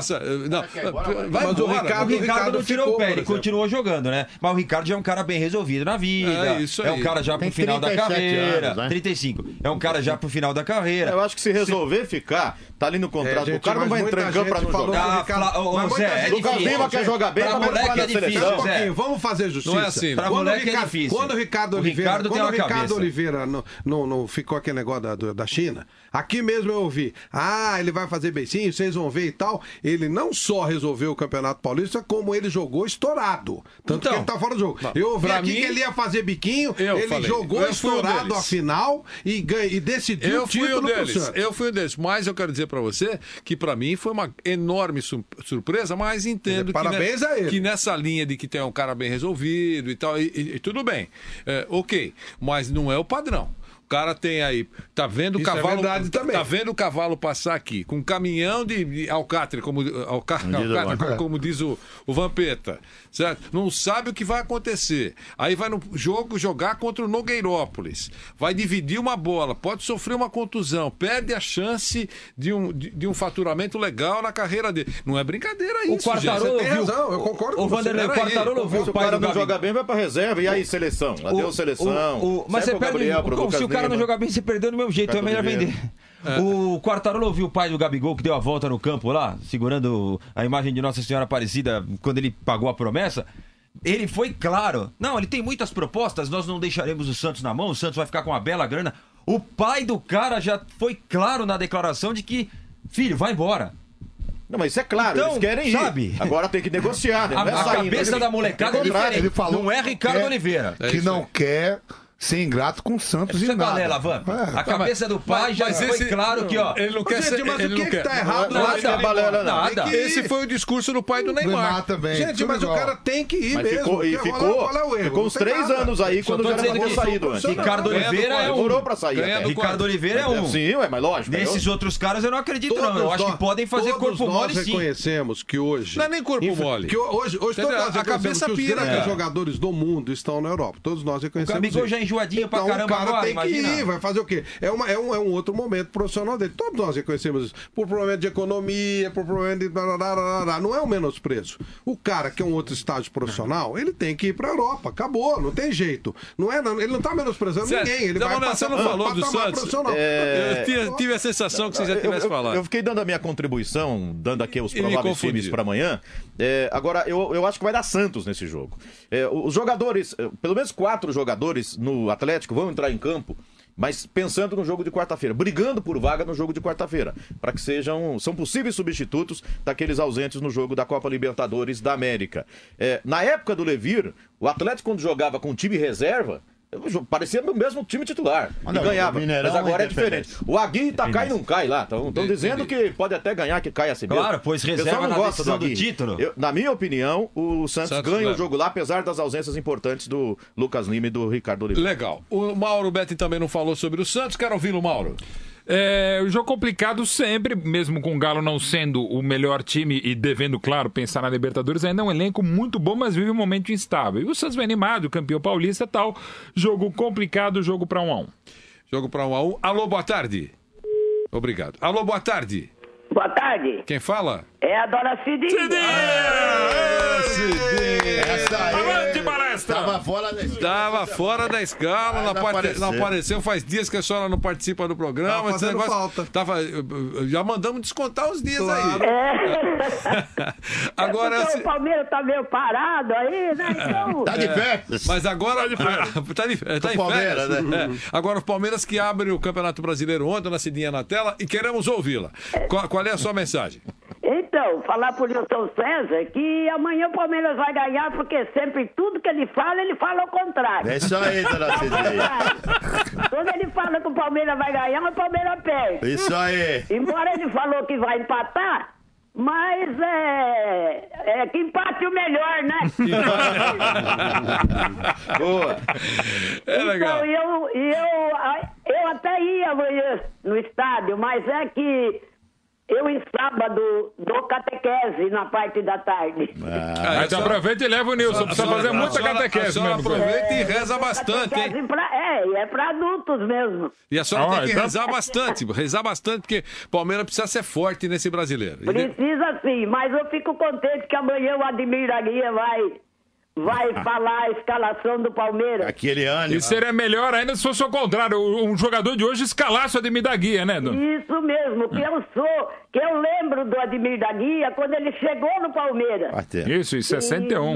Vai embora. O Ricardo não tirou o pé, ele continuou jogando, né? Mas o Ricardo já é um cara bem resolvido na vida. É um cara já pro final da carreira. 35. É um cara já pro final da carreira. Eu acho que se resolver ficar, tá ali no contrato. O cara não vai entrar em campo pra não jogar. Lucas Lima quer jogar bem, pra moleque é difícil, vamos fazer justiça. Não é assim. Pra moleque é difícil. Quando o Ricardo Oliveira não ficou aquele negócio da China, aqui mesmo eu ouvi, ele vai fazer beicinho, vocês vão ver e tal. Ele não só resolveu o Campeonato Paulista, como ele jogou estourado. Tanto que ele tá fora do jogo. Eu ouvi aqui que ele ia fazer biquinho, ele jogou estourado a final e decidiu o título pro Santos. Eu fui um deles, mas eu quero dizer pra você que pra mim foi uma enorme surpresa, mas entendo que nessa linha de que tem um cara bem resolvido e tal, e tudo bem, ok, mas não é o padrão. O cara tem aí, tá vendo o cavalo, tá vendo o cavalo passar aqui com um caminhão de alcatra, como diz o Vampeta, certo? Não sabe o que vai acontecer. Aí vai no jogo jogar contra o Nogueirópolis, vai dividir uma bola, pode sofrer uma contusão, perde a chance de um faturamento legal na carreira dele. Não é brincadeira isso, gente. Você tem razão, eu concordo com você. O Quartarolo ouviu o pai do Gabigol. Se o cara não joga bem, vai pra reserva. E aí, seleção? Adeus, seleção. Mas você perde... Se o cara não jogar bem, você perdeu do mesmo jeito, é melhor vender. O Quartarolo ouviu o pai do Gabigol que deu a volta no campo lá, segurando a imagem de Nossa Senhora Aparecida quando ele pagou a promessa. Ele foi claro. Não, ele tem muitas propostas, nós não deixaremos o Santos na mão, o Santos vai ficar com uma bela grana. O pai do cara já foi claro na declaração de que, filho, vai embora. Não, mas isso é claro, então, eles querem ir. Agora tem que negociar, né? A cabeça da molecada é diferente. Ele falou não é Ricardo Oliveira. Que não quer ser ingrato com o Santos e Você nada. Valela, Van. A cabeça do pai já foi claro que, ó. Ele não quer ser. Mas Ele o não que quer. tá errado? Nada. Esse foi o discurso do pai do Neymar. Também. Gente, mas o cara tem que ir Mas mesmo. ficou uns 3 anos aí quando já tinha saído antes. Ricardo Oliveira é um. Demorou pra sair. Ricardo Oliveira é um. Sim, mas lógico. Nesses outros caras eu não acredito, não. Eu acho que podem fazer corpo mole, nós sim. reconhecemos que hoje... Não é nem corpo mole. Que hoje todos nós a cabeça reconhecemos que os pira, grandes cara. jogadores do mundo estão na Europa. Todos nós O reconhecemos Gabigol isso. já enjoadinho pra Então, caramba o cara agora, tem imagina. que ir, vai fazer o quê? É um outro momento profissional dele. Todos nós reconhecemos isso. Por problema de economia, por problema de... Não é um menosprezo. O cara que é um outro estágio profissional, ele tem que ir pra Europa. Acabou, não tem jeito. Ele não tá menosprezando ninguém. Ele vai você não falou do Santos? Eu tive a sensação que você já tivesse falado. Eu fiquei dando a minha contribuição, dando aqui os prováveis times para amanhã. Agora, eu acho que vai dar Santos nesse jogo. Os jogadores, pelo menos 4 jogadores no Atlético vão entrar em campo, mas pensando no jogo de quarta-feira, brigando por vaga no jogo de quarta-feira, para que são possíveis substitutos daqueles ausentes no jogo da Copa Libertadores da América. Na época do Levir, o Atlético, quando jogava com time reserva, parecia o mesmo time titular e ganhava, mas agora é diferente. O Agui cai e não cai lá, estão dizendo que pode até ganhar, que cai assim mesmo. Claro, pois reserva na decisão do título. Na minha opinião, o Santos ganha o jogo lá, apesar das ausências importantes do Lucas Lima e do Ricardo Oliveira. Legal. O Mauro Betting também não falou sobre o Santos. Quero ouvi-lo, Mauro. O jogo complicado sempre, mesmo com o Galo não sendo o melhor time e devendo, claro, pensar na Libertadores, ainda é um elenco muito bom, mas vive um momento instável. E o Santos vem animado, campeão paulista e tal. Jogo complicado, jogo para 1-1. Jogo para 1-1. Alô, boa tarde. Obrigado. Alô, boa tarde. Boa tarde. Quem fala? É a Dona Cidinha. Essa aí. Avante, palestra. Tava fora da escala, não apareceu. Faz dias que a senhora não participa do programa. Tava fazendo falta. Já mandamos descontar os dias claro. aí. Agora, o Palmeiras tá meio parado aí, né? Então... Tá de férias. Mas agora... tá em Palmeiras, férias, né? Agora o Palmeiras que abre o Campeonato Brasileiro ontem, na Cidinha na tela, e queremos ouvi-la. Qual é a sua mensagem? Então, falar pro Nilson César que amanhã o Palmeiras vai ganhar, porque sempre tudo que ele fala ao contrário. É isso aí, Dona Cidinha. Quando ele fala que o Palmeiras vai ganhar, o Palmeiras perde. Isso aí. Embora ele falou que vai empatar, mas que empate o melhor, né? Boa. Legal. Então, eu até ia amanhã no estádio, mas é que eu em sábado dou catequese na parte da tarde. Então aproveita e leva o Nilson. Precisa fazer muita catequese mesmo. Aproveita e reza bastante, hein? É pra adultos mesmo. E a senhora tem que rezar bastante, porque Palmeiras precisa ser forte nesse brasileiro. Precisa sim, mas eu fico contente que amanhã o Ademir da Guia vai falar a escalação do Palmeiras. Aquele ânimo. E seria melhor ainda se fosse o contrário, um jogador de hoje escalasse o Ademir da Guia, né, Dona? Isso mesmo, que eu lembro do Ademir da Guia quando ele chegou no Palmeiras. Isso, em 61. Em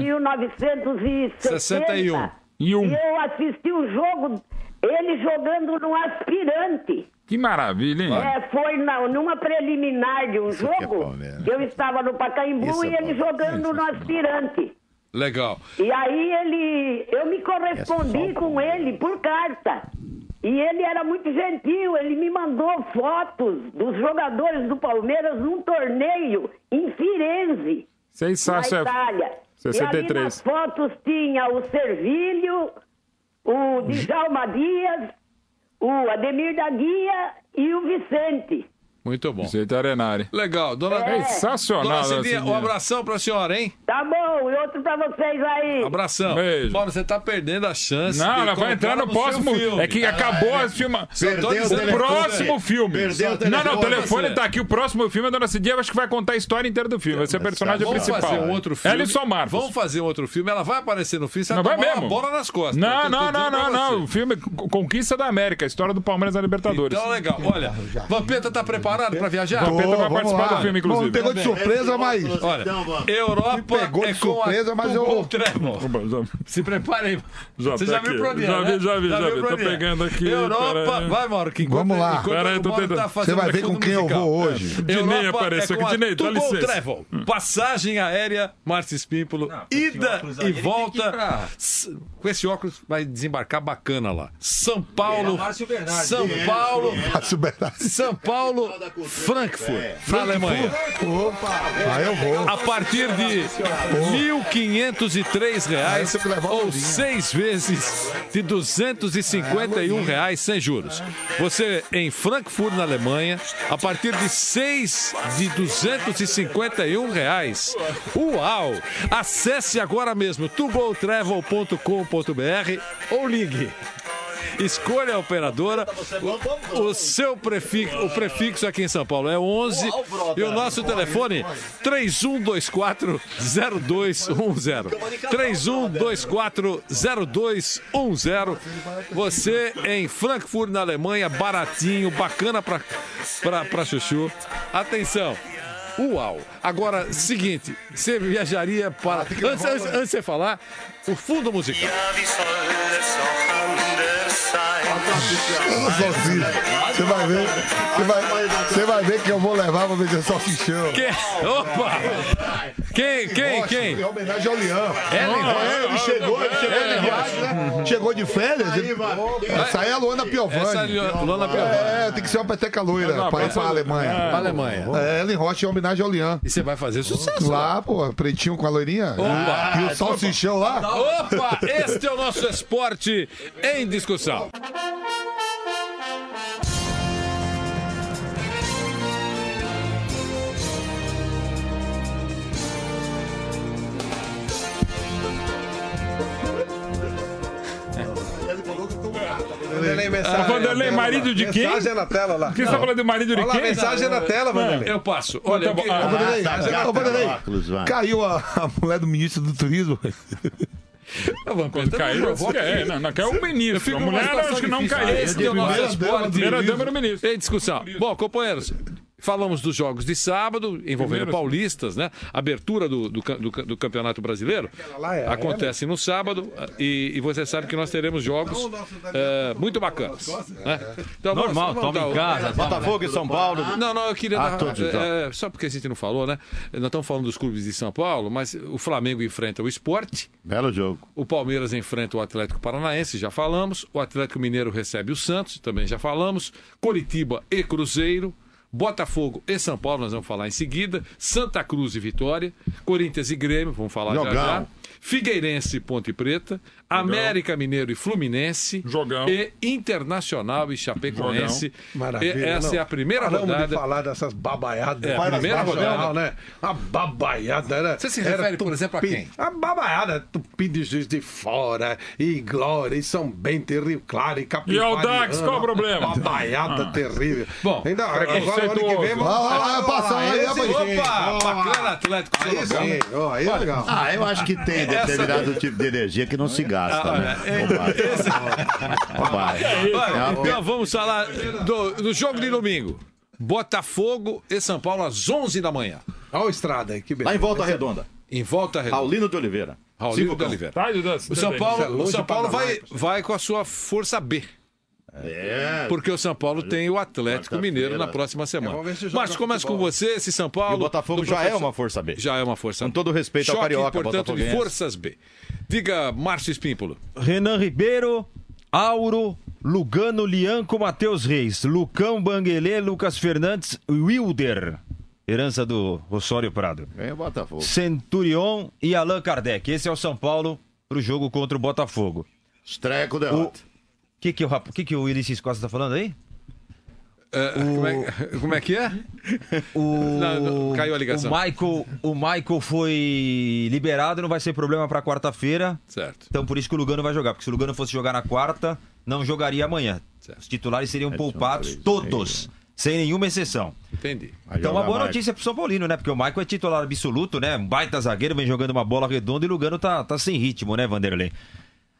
1961. E eu assisti o jogo, ele jogando no Aspirante. Que maravilha, hein? Foi numa preliminar de um jogo, que eu estava no Pacaembu e ele jogando no Aspirante. Legal. E aí eu me correspondi com ele por carta. E ele era muito gentil, ele me mandou fotos dos jogadores do Palmeiras num torneio em Firenze, sensacional. na Itália. 63. E ali nas fotos tinha o Servilho, o Djalma Dias, o Ademir da Guia e o Vicente. Muito bom. Vicente Arenari. Legal. Sensacional. Dona Cidinha, um abração pra senhora, hein? Tá bom, e outro pra vocês aí. Abração. Beijo. Paulo, você tá perdendo a chance. Não, ela vai entrar no próximo filme. É que acabou as filmes. O próximo filme. Não, o telefone tá aqui. O próximo filme, a Dona Cidinha, acho que vai contar a história inteira do filme. Vai ser a personagem principal. Vamos fazer um outro filme. Ellison Marcos. Vamos fazer um outro filme. Ela vai aparecer no filme. Você não vai mesmo. Uma bola nas costas. Não. O filme Conquista da América, a história do Palmeiras na Libertadores. Então, legal. Olha, Vampeta tá preparado pra viajar? Vampeta vai participar do filme, inclusive. Pegou de surpresa, mas... Olha, Europa é surpresa, mas eu... Se prepare aí. Você já viu pro dia, Já vi. Tô pegando aqui. Europa, vai, Mauro. Vamos lá. Você vai ver com quem eu vou hoje. Dinei apareceu aqui. Dinei, dá licença. Travel. Passagem aérea, Márcio Espímpolo, ida e volta. Com esse óculos vai desembarcar bacana lá. São Paulo, Frankfurt, na Alemanha. Opa, aí eu vou. A partir de R$1.503 ou 6 vezes de R$251 sem juros. Você em Frankfurt, na Alemanha, a partir de 6 de R$251. Uau! Acesse agora mesmo togotravel.com.br ou ligue. Escolha a operadora. O seu prefixo aqui em São Paulo é 11 e o nosso telefone 31240210. 31240210. Você em Frankfurt, na Alemanha, baratinho, bacana pra chuchu. Atenção. Uau! Agora, seguinte, você viajaria para... Antes de você falar, o fundo musical. Você vai ver que eu vou levar pra vender salsichão. Opa! Quem? Em homenagem ao Lian. Ele chegou de viagem, né? Chegou de férias. Essa aí é a Luana Piovani. Tem que ser uma peteca loira pra ir pra Alemanha. Ellen Rocha em homenagem ao Lian. E você vai fazer sucesso. Lá, pô, pretinho com a loirinha. Opa! E o salsichão lá. Opa! Este é o nosso esporte em discussão. Vanderlei, marido de quem? Mensagem na tela lá. O que você tá falando de marido de quem? Olha a mensagem na tela, Vanderlei. Eu passo. Olha, Vanderlei, caiu a mulher do ministro do turismo. Caiu o ministro. A mulher acho que não caiu. Esse é o nosso esporte. Primeira dama do ministro. Em discussão. Bom, companheiros, falamos dos jogos de sábado, envolvendo paulistas, né? Abertura do Campeonato Brasileiro. Acontece no sábado e você sabe que nós teremos jogos muito bacanas. Né? Então, normal, toma em casa. Botafogo e São Paulo. Não, eu queria só porque a gente não falou, né? Nós estamos falando dos clubes de São Paulo, mas o Flamengo enfrenta o Sport. Belo jogo. O Palmeiras enfrenta o Atlético Paranaense, já falamos. O Atlético Mineiro recebe o Santos, também já falamos. Coritiba e Cruzeiro. Botafogo e São Paulo, nós vamos falar em seguida. Santa Cruz e Vitória. Corinthians e Grêmio, vamos falar já. Figueirense e Ponte Preta. América Mineiro e Fluminense. E Internacional e Chapecoense. Maravilha. Essa é a primeira rodada. De falar dessas babaiadas. A primeira rodada, né? A babaiada. Você se refere, por exemplo, a quem? A babaiada. Tupi de Juiz de Fora, e Glória, e São Bento, e Rio Claro, e Capivariana. E o Dax, qual o problema? Babaiada terrível. Bom, ainda agora, ano que vem, Opa! Bacana, Atlético. Aí é legal. Eu acho que tem determinado tipo de energia que não se gasta, né? Então vamos falar do jogo de domingo. Botafogo e São Paulo às 11 da manhã. Olha a estrada aí, que beleza. Lá em Volta Redonda. Em Volta Redonda. Raulino de Oliveira. O São Paulo vai com a sua força B. Porque o São Paulo tem o Atlético Mineiro na próxima semana. Mas começa com você, esse São Paulo. E o Botafogo já é uma força B. Já é uma força B. Com todo respeito ao Carioca, portanto, de forças B. Diga, Márcio Espímpolo. Renan Ribeiro, Auro, Lugano, Lianco, Matheus Reis, Lucão, Banguelê, Lucas Fernandes, Wilder. Herança do Rossório Prado. Vem o Botafogo. Centurion e Allan Kardec. Esse é o São Paulo pro jogo contra o Botafogo. Estreia com derrota. O que o Ulisses Costa tá falando aí? Como é que é? Caiu a ligação. O Michael foi liberado, não vai ser problema pra quarta-feira. Certo. Então por isso que o Lugano vai jogar. Porque se o Lugano fosse jogar na quarta, não jogaria amanhã. Certo. Os titulares seriam poupados todos, sem nenhuma exceção. Entendi. Então uma boa notícia pro São Paulino, né? Porque o Michael é titular absoluto, né? Um baita zagueiro, vem jogando uma bola redonda e o Lugano tá sem ritmo, né, Vanderlei?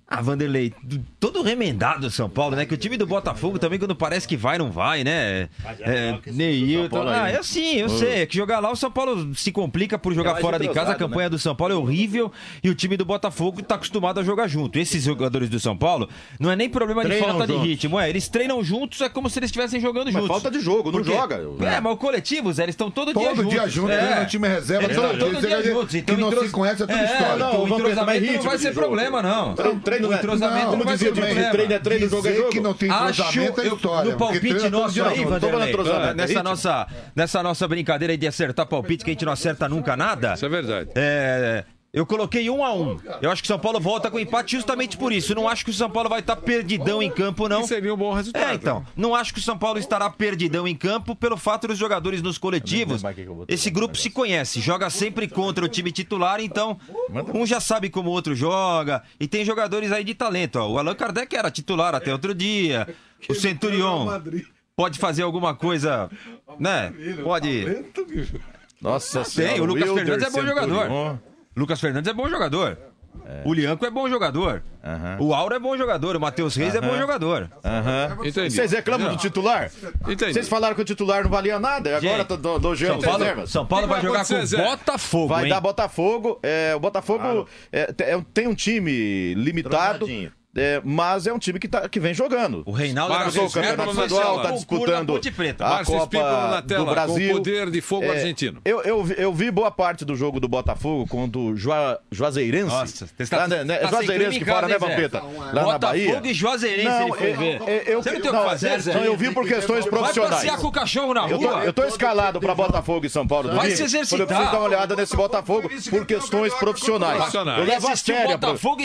Vanderlei, todo remendado o São Paulo, né? Que o time do Botafogo também, quando parece que vai, não vai, né? Neilton. É assim, eu sei. É que jogar lá, o São Paulo se complica por jogar fora de casa. A campanha do São Paulo é horrível e o time do Botafogo tá acostumado a jogar junto. Esses jogadores do São Paulo, não é nem problema de falta de ritmo. Eles treinam juntos, é como se eles estivessem jogando juntos. Falta de jogo, não joga. Mas o coletivo, Zé, eles estão todo dia juntos. Todo dia juntos, no time reserva. Eles estão todo dia juntos. Então, que não se conhece, é tudo história. O entrosamento não vai ser problema, não. O entrosamento não vai ser problema. Treino é treino, jogo é jogo. Que não tem entrosamento é história. No palpite nosso aí, Vanderlei, nessa nossa brincadeira aí de acertar palpite, que a gente não acerta nunca nada. Isso é verdade. Eu coloquei 1-1. Eu acho que o São Paulo volta com empate justamente por isso. Eu não acho que o São Paulo vai estar perdidão em campo, não. Isso seria um bom resultado. Então. Não acho que o São Paulo estará perdidão em campo pelo fato dos jogadores nos coletivos. Esse grupo se conhece, joga sempre contra o time titular, então um já sabe como o outro joga. E tem jogadores aí de talento. Ó. O Allan Kardec era titular até outro dia. O Centurion pode fazer alguma coisa, né? Pode. Nossa senhora. Tem, o Lucas Fernandes é bom jogador. Lucas Fernandes é bom jogador. O Lianco é bom jogador. O Auro é bom jogador. O Matheus Reis é bom jogador. Vocês reclamam do titular? Vocês falaram que o titular não valia nada. Agora do Jean reservas. São Paulo vai jogar com o Botafogo. Vai dar Botafogo. O Botafogo tem um time limitado. Mas é um time que vem jogando. O Reinaldo começou o campeonato estadual, está disputando a Copa do Brasil. Com o poder de fogo argentino. Eu vi boa parte do jogo do Botafogo contra o Juazeirense. Nossa, Juazeirense que fora, né, Vampeta? Lá na Bahia. Botafogo e Juazeirense ele foi ver. Você não tem o que fazer, Zé? Eu vi por questões profissionais. Vai passear com o cachorro na rua. Eu tô escalado para Botafogo e São Paulo. Vai se exercitar. Eu preciso dar uma olhada nesse Botafogo por questões profissionais. Eu levo a sério.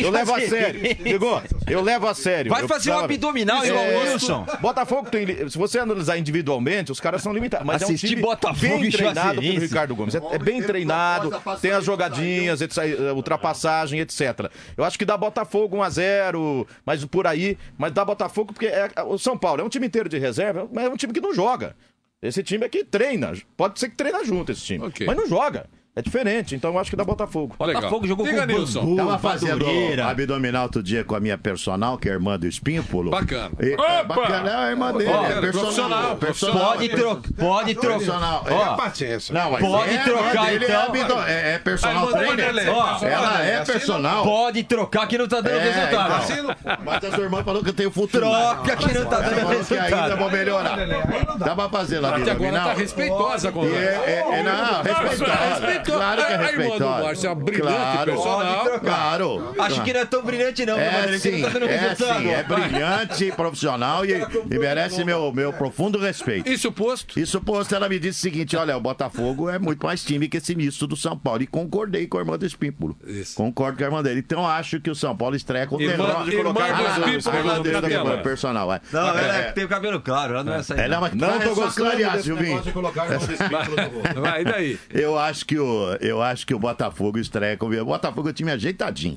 Eu levo a sério. Vai fazer um abdominal igual o Wilson. Botafogo tem. Se você analisar individualmente, os caras são limitados. Mas assistir é um time Botafogo bem treinado pelo Ricardo Gomes. É bem treinado, tem as jogadinhas, ultrapassagem, etc. Eu acho que dá Botafogo 1-0, mas por aí. Mas dá Botafogo porque o São Paulo é um time inteiro de reserva, mas é um time que não joga. Esse time aqui treina. Pode ser que treina junto esse time, mas não joga. É diferente, então eu acho que dá Botafogo. Botafogo jogou com o Nilson. Tava fazendo abdominal outro dia com a minha personal, que é a irmã do Espínfulo. Bacana. Bacana, é a irmã dele. Profissional. Pode trocar. Pode trocar, então. É personal trainer. Ela é personal. Pode trocar que não tá dando resultado. Mas a sua irmã falou que eu tenho futuro. Troca que não tá dando resultado. Que ainda vou melhorar. Dá pra fazer lá abdominal. Agora tá respeitosa com Não, respeitosa. Claro que é respeitosa. A irmã do é brilhante personal. Claro. Acho que não é tão brilhante não, sim, é brilhante, profissional e merece meu profundo respeito. Isso posto, ela me disse o seguinte, olha, o Botafogo é muito mais time que esse misto do São Paulo. E concordei com a irmã do Espínfulo. Concordo com a irmã dele. Então acho que o São Paulo estreia com o terror de colocar a personal. Não, ela tem o cabelo claro, ela não é essa aí. Não tô gostando desse negócio de colocar Vai, e daí? Eu acho que o Botafogo estreia com o Botafogo é um time ajeitadinho.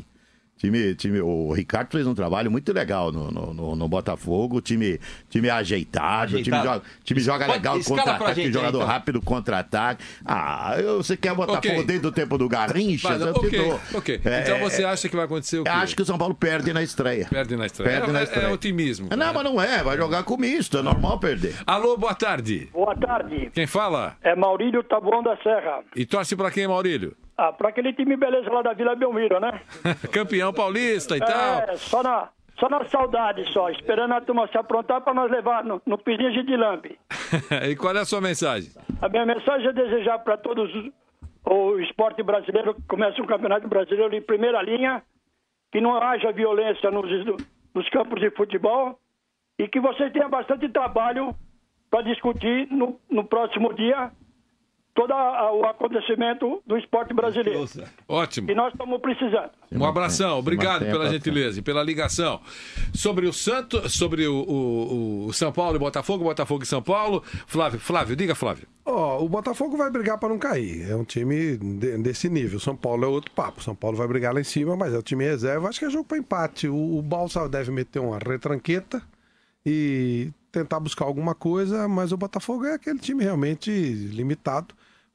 O Ricardo fez um trabalho muito legal no Botafogo, time ajeitado. Time joga legal, contra-ataque, jogador rápido, contra-ataque. Você quer o Botafogo desde o tempo do Garrincha? Então você acha que vai acontecer o quê? Acho que o São Paulo perde na estreia. É otimismo. Não, mas não é, vai jogar com misto, é normal perder. Alô, boa tarde. Boa tarde. Quem fala? É Maurílio Taboão da Serra. E torce pra quem, Maurílio? Pra aquele time beleza lá da Vila Belmiro, né? Campeão paulista e tal. Só na saudade, esperando a turma se aprontar pra nós levar no pirinha de lambe. E qual é a sua mensagem? A minha mensagem é desejar para todos o esporte brasileiro, que começa o Campeonato Brasileiro em primeira linha, que não haja violência nos campos de futebol e que você tenha bastante trabalho para discutir no próximo dia todo o acontecimento do esporte brasileiro. Ótimo. E nós estamos precisando. Um abração, obrigado pela gentileza e pela ligação. Sobre o Santos, sobre o São Paulo e Botafogo e São Paulo. Flávio, diga, Flávio. O Botafogo vai brigar para não cair. É um time desse nível. São Paulo é outro papo. São Paulo vai brigar lá em cima, mas é o time reserva. Acho que é jogo para empate. O Balsa deve meter uma retranqueta e tentar buscar alguma coisa, mas o Botafogo é aquele time realmente limitado.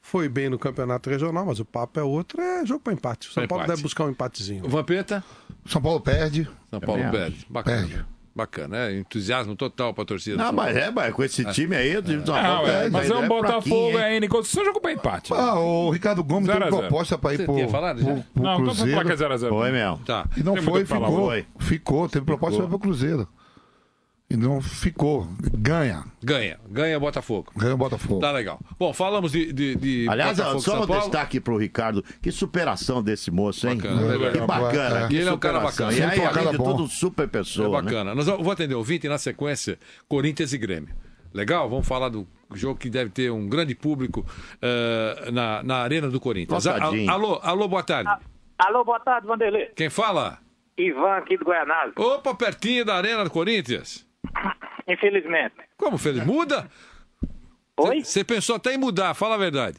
Foi bem no campeonato regional, mas o papo é outro, é jogo para empate. O São Paulo deve buscar um empatezinho. Vampeta? São Paulo perde. São Paulo perde. Bacana. Perde. Bacana, né? Entusiasmo total pra torcida. Não, mas com esse time aí, mas é um Botafogo, é N. Só jogou pra empate. O Ricardo Gomes teve proposta pra ir pro Cruzeiro. Não, então foi placa 0x0. Foi mesmo. Tá. E não foi, ficou. Teve proposta pra ir pro Cruzeiro. E não ficou. Ganha Botafogo. Ganha o Botafogo. Tá legal. Bom, falamos de Aliás, Botafogo, só São um Paulo. destaque pro Ricardo. Que superação desse moço, hein? Bacana, que bacana. Ele é um cara bacana. E aí, além de tudo, super pessoa. É bacana. Nós vou atender o ouvinte e, na sequência, Corinthians e Grêmio. Legal? Vamos falar do jogo que deve ter um grande público na Arena do Corinthians. Alô, boa tarde. Alô, boa tarde, Vanderlei. Quem fala? Ivan, aqui do Goianás. Opa, pertinho da Arena do Corinthians. Infelizmente. Como, feliz? Muda? Oi? Você pensou até em mudar, fala a verdade.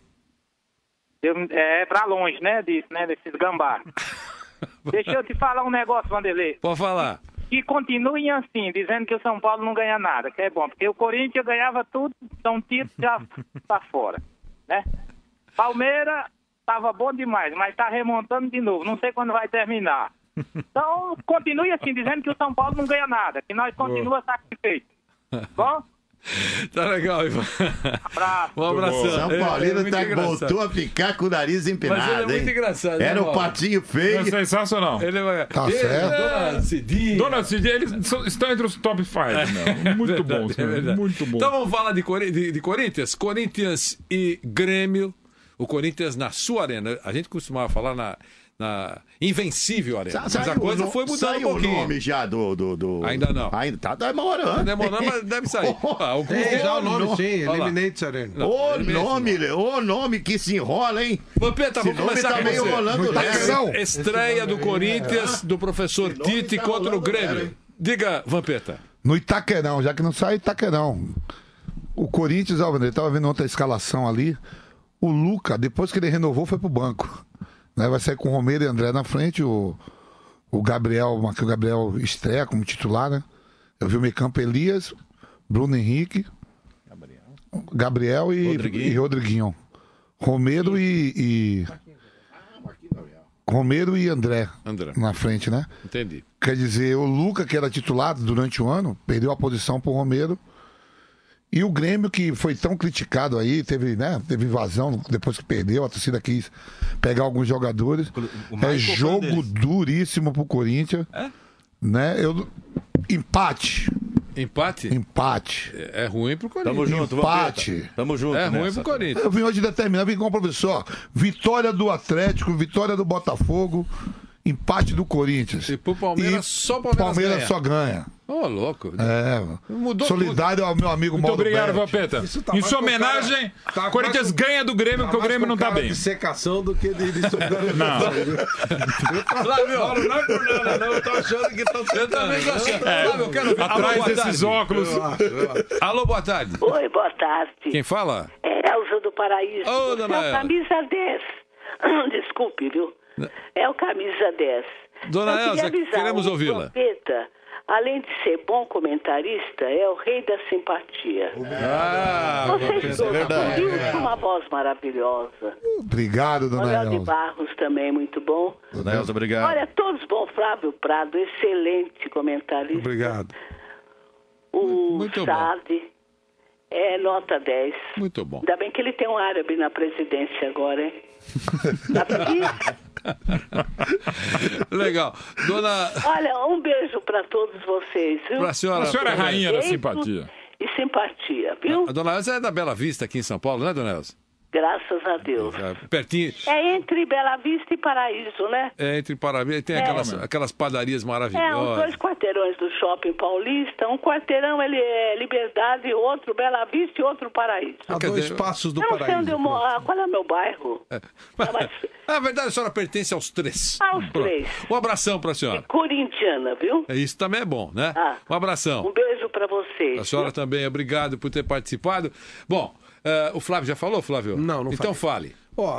É pra longe, né, desses gambá. Deixa eu te falar um negócio, Vanderlei. Pode falar. Que continuem assim, dizendo que o São Paulo não ganha nada, que é bom, porque o Corinthians ganhava tudo, então tiro já tá fora, né? Palmeiras tava bom demais, mas tá remontando de novo, não sei quando vai terminar. Então, continue assim, dizendo que o São Paulo não ganha nada, que nós continuamos satisfeitos. Bom? Tá legal, Ivan. Um abração. São Paulino voltou a ficar com o nariz empinado. Mas ele é muito engraçado. Era o patinho feio. É sensacional. Tá certo. Dona Cidinha. Dona Cidinha, eles estão entre os top 5. Muito bons. Muito bom. Então vamos falar de Corinthians. Corinthians e Grêmio. O Corinthians na sua arena. A gente costumava falar na Invencível Arena. Mas a coisa foi mudando um pouquinho. O nome já do... Ainda não. Ainda tá demorando. Demorando, mas deve sair. Tem já o nome, sim. Eliminate Arena. O nome que se enrola, hein? Vampeta, vamos começar com você. Estreia do Corinthians, do professor Tite contra o Grêmio. Diga, Vampeta. No Itaquerão, já que não sai Itaquerão. O Corinthians, ele estava vendo outra escalação ali. O Luca, depois que ele renovou, foi pro banco. Vai sair com o Romero e André na frente, o Gabriel, que o Gabriel estreia como titular, né? Eu vi o meio campo Elias, Bruno Henrique, Gabriel e Rodriguinho. Romero e André na frente, né? Entendi. Quer dizer, o Luca, que era titular durante o ano, perdeu a posição pro Romero. E o Grêmio, que foi tão criticado aí, teve invasão depois que perdeu, a torcida quis pegar alguns jogadores. É jogo duríssimo pro Corinthians. Né? Empate. Empate? É ruim pro Corinthians. Tamo junto, empate. Tamo junto. É ruim pro Corinthians. Eu vim hoje determinar, vim com o professor. Vitória do Atlético, vitória do Botafogo, empate do Corinthians. E pro Palmeiras, só o Palmeiras só ganha. Ô, louco. Mudou solidário ao meu amigo Muito obrigado, Vampeta. Em sua homenagem, o Corinthians ganha do Grêmio, porque o Grêmio não tá bem. De secação do que de solidariedade. Não. Flávio, não é por nada, não. Eu tô achando que estão tentando. Eu também tô achando. Flávio, eu quero ver. Atrás desses óculos. Alô, boa tarde. Oi, boa tarde. Quem fala? É Elza do Paraíso. Ô, dona Elza. Camisa 10. Desculpe, viu? É o camisa 10. Dona Elza, queremos ouvi-la. Vampeta, além de ser bom comentarista, é o rei da simpatia. Vocês todos com uma voz maravilhosa. Obrigado, dona Elza. Léo de Barros também, muito bom. Dona Elza, obrigado. Olha, todos bom. Flávio Prado, excelente comentarista. Obrigado. O Sade é nota 10. Muito bom. Ainda bem que ele tem um árabe na presidência agora, hein? Tá legal. Dona... Olha, um beijo pra todos vocês, viu? A senhora é rainha da simpatia. E simpatia, viu? A dona Elza é da Bela Vista, aqui em São Paulo, né, dona Elza? Graças a Deus. Pertinho. É entre Bela Vista e Paraíso, né? É entre Paraíso. Tem aquelas padarias maravilhosas. Uns 2 quarteirões do Shopping Paulista. Um quarteirão ele é Liberdade, outro Bela Vista e outro Paraíso. A 2 passos do Paraíso. Eu não sei onde eu moro. Qual é o meu bairro? Na verdade, a senhora pertence aos 3. Aos 3. Um abração pra senhora. Corintiana, viu? Isso também é bom, né? Um abração. Um beijo pra vocês. A senhora também, obrigado por ter participado. Bom, o Flávio já falou, Flávio? Não então fale.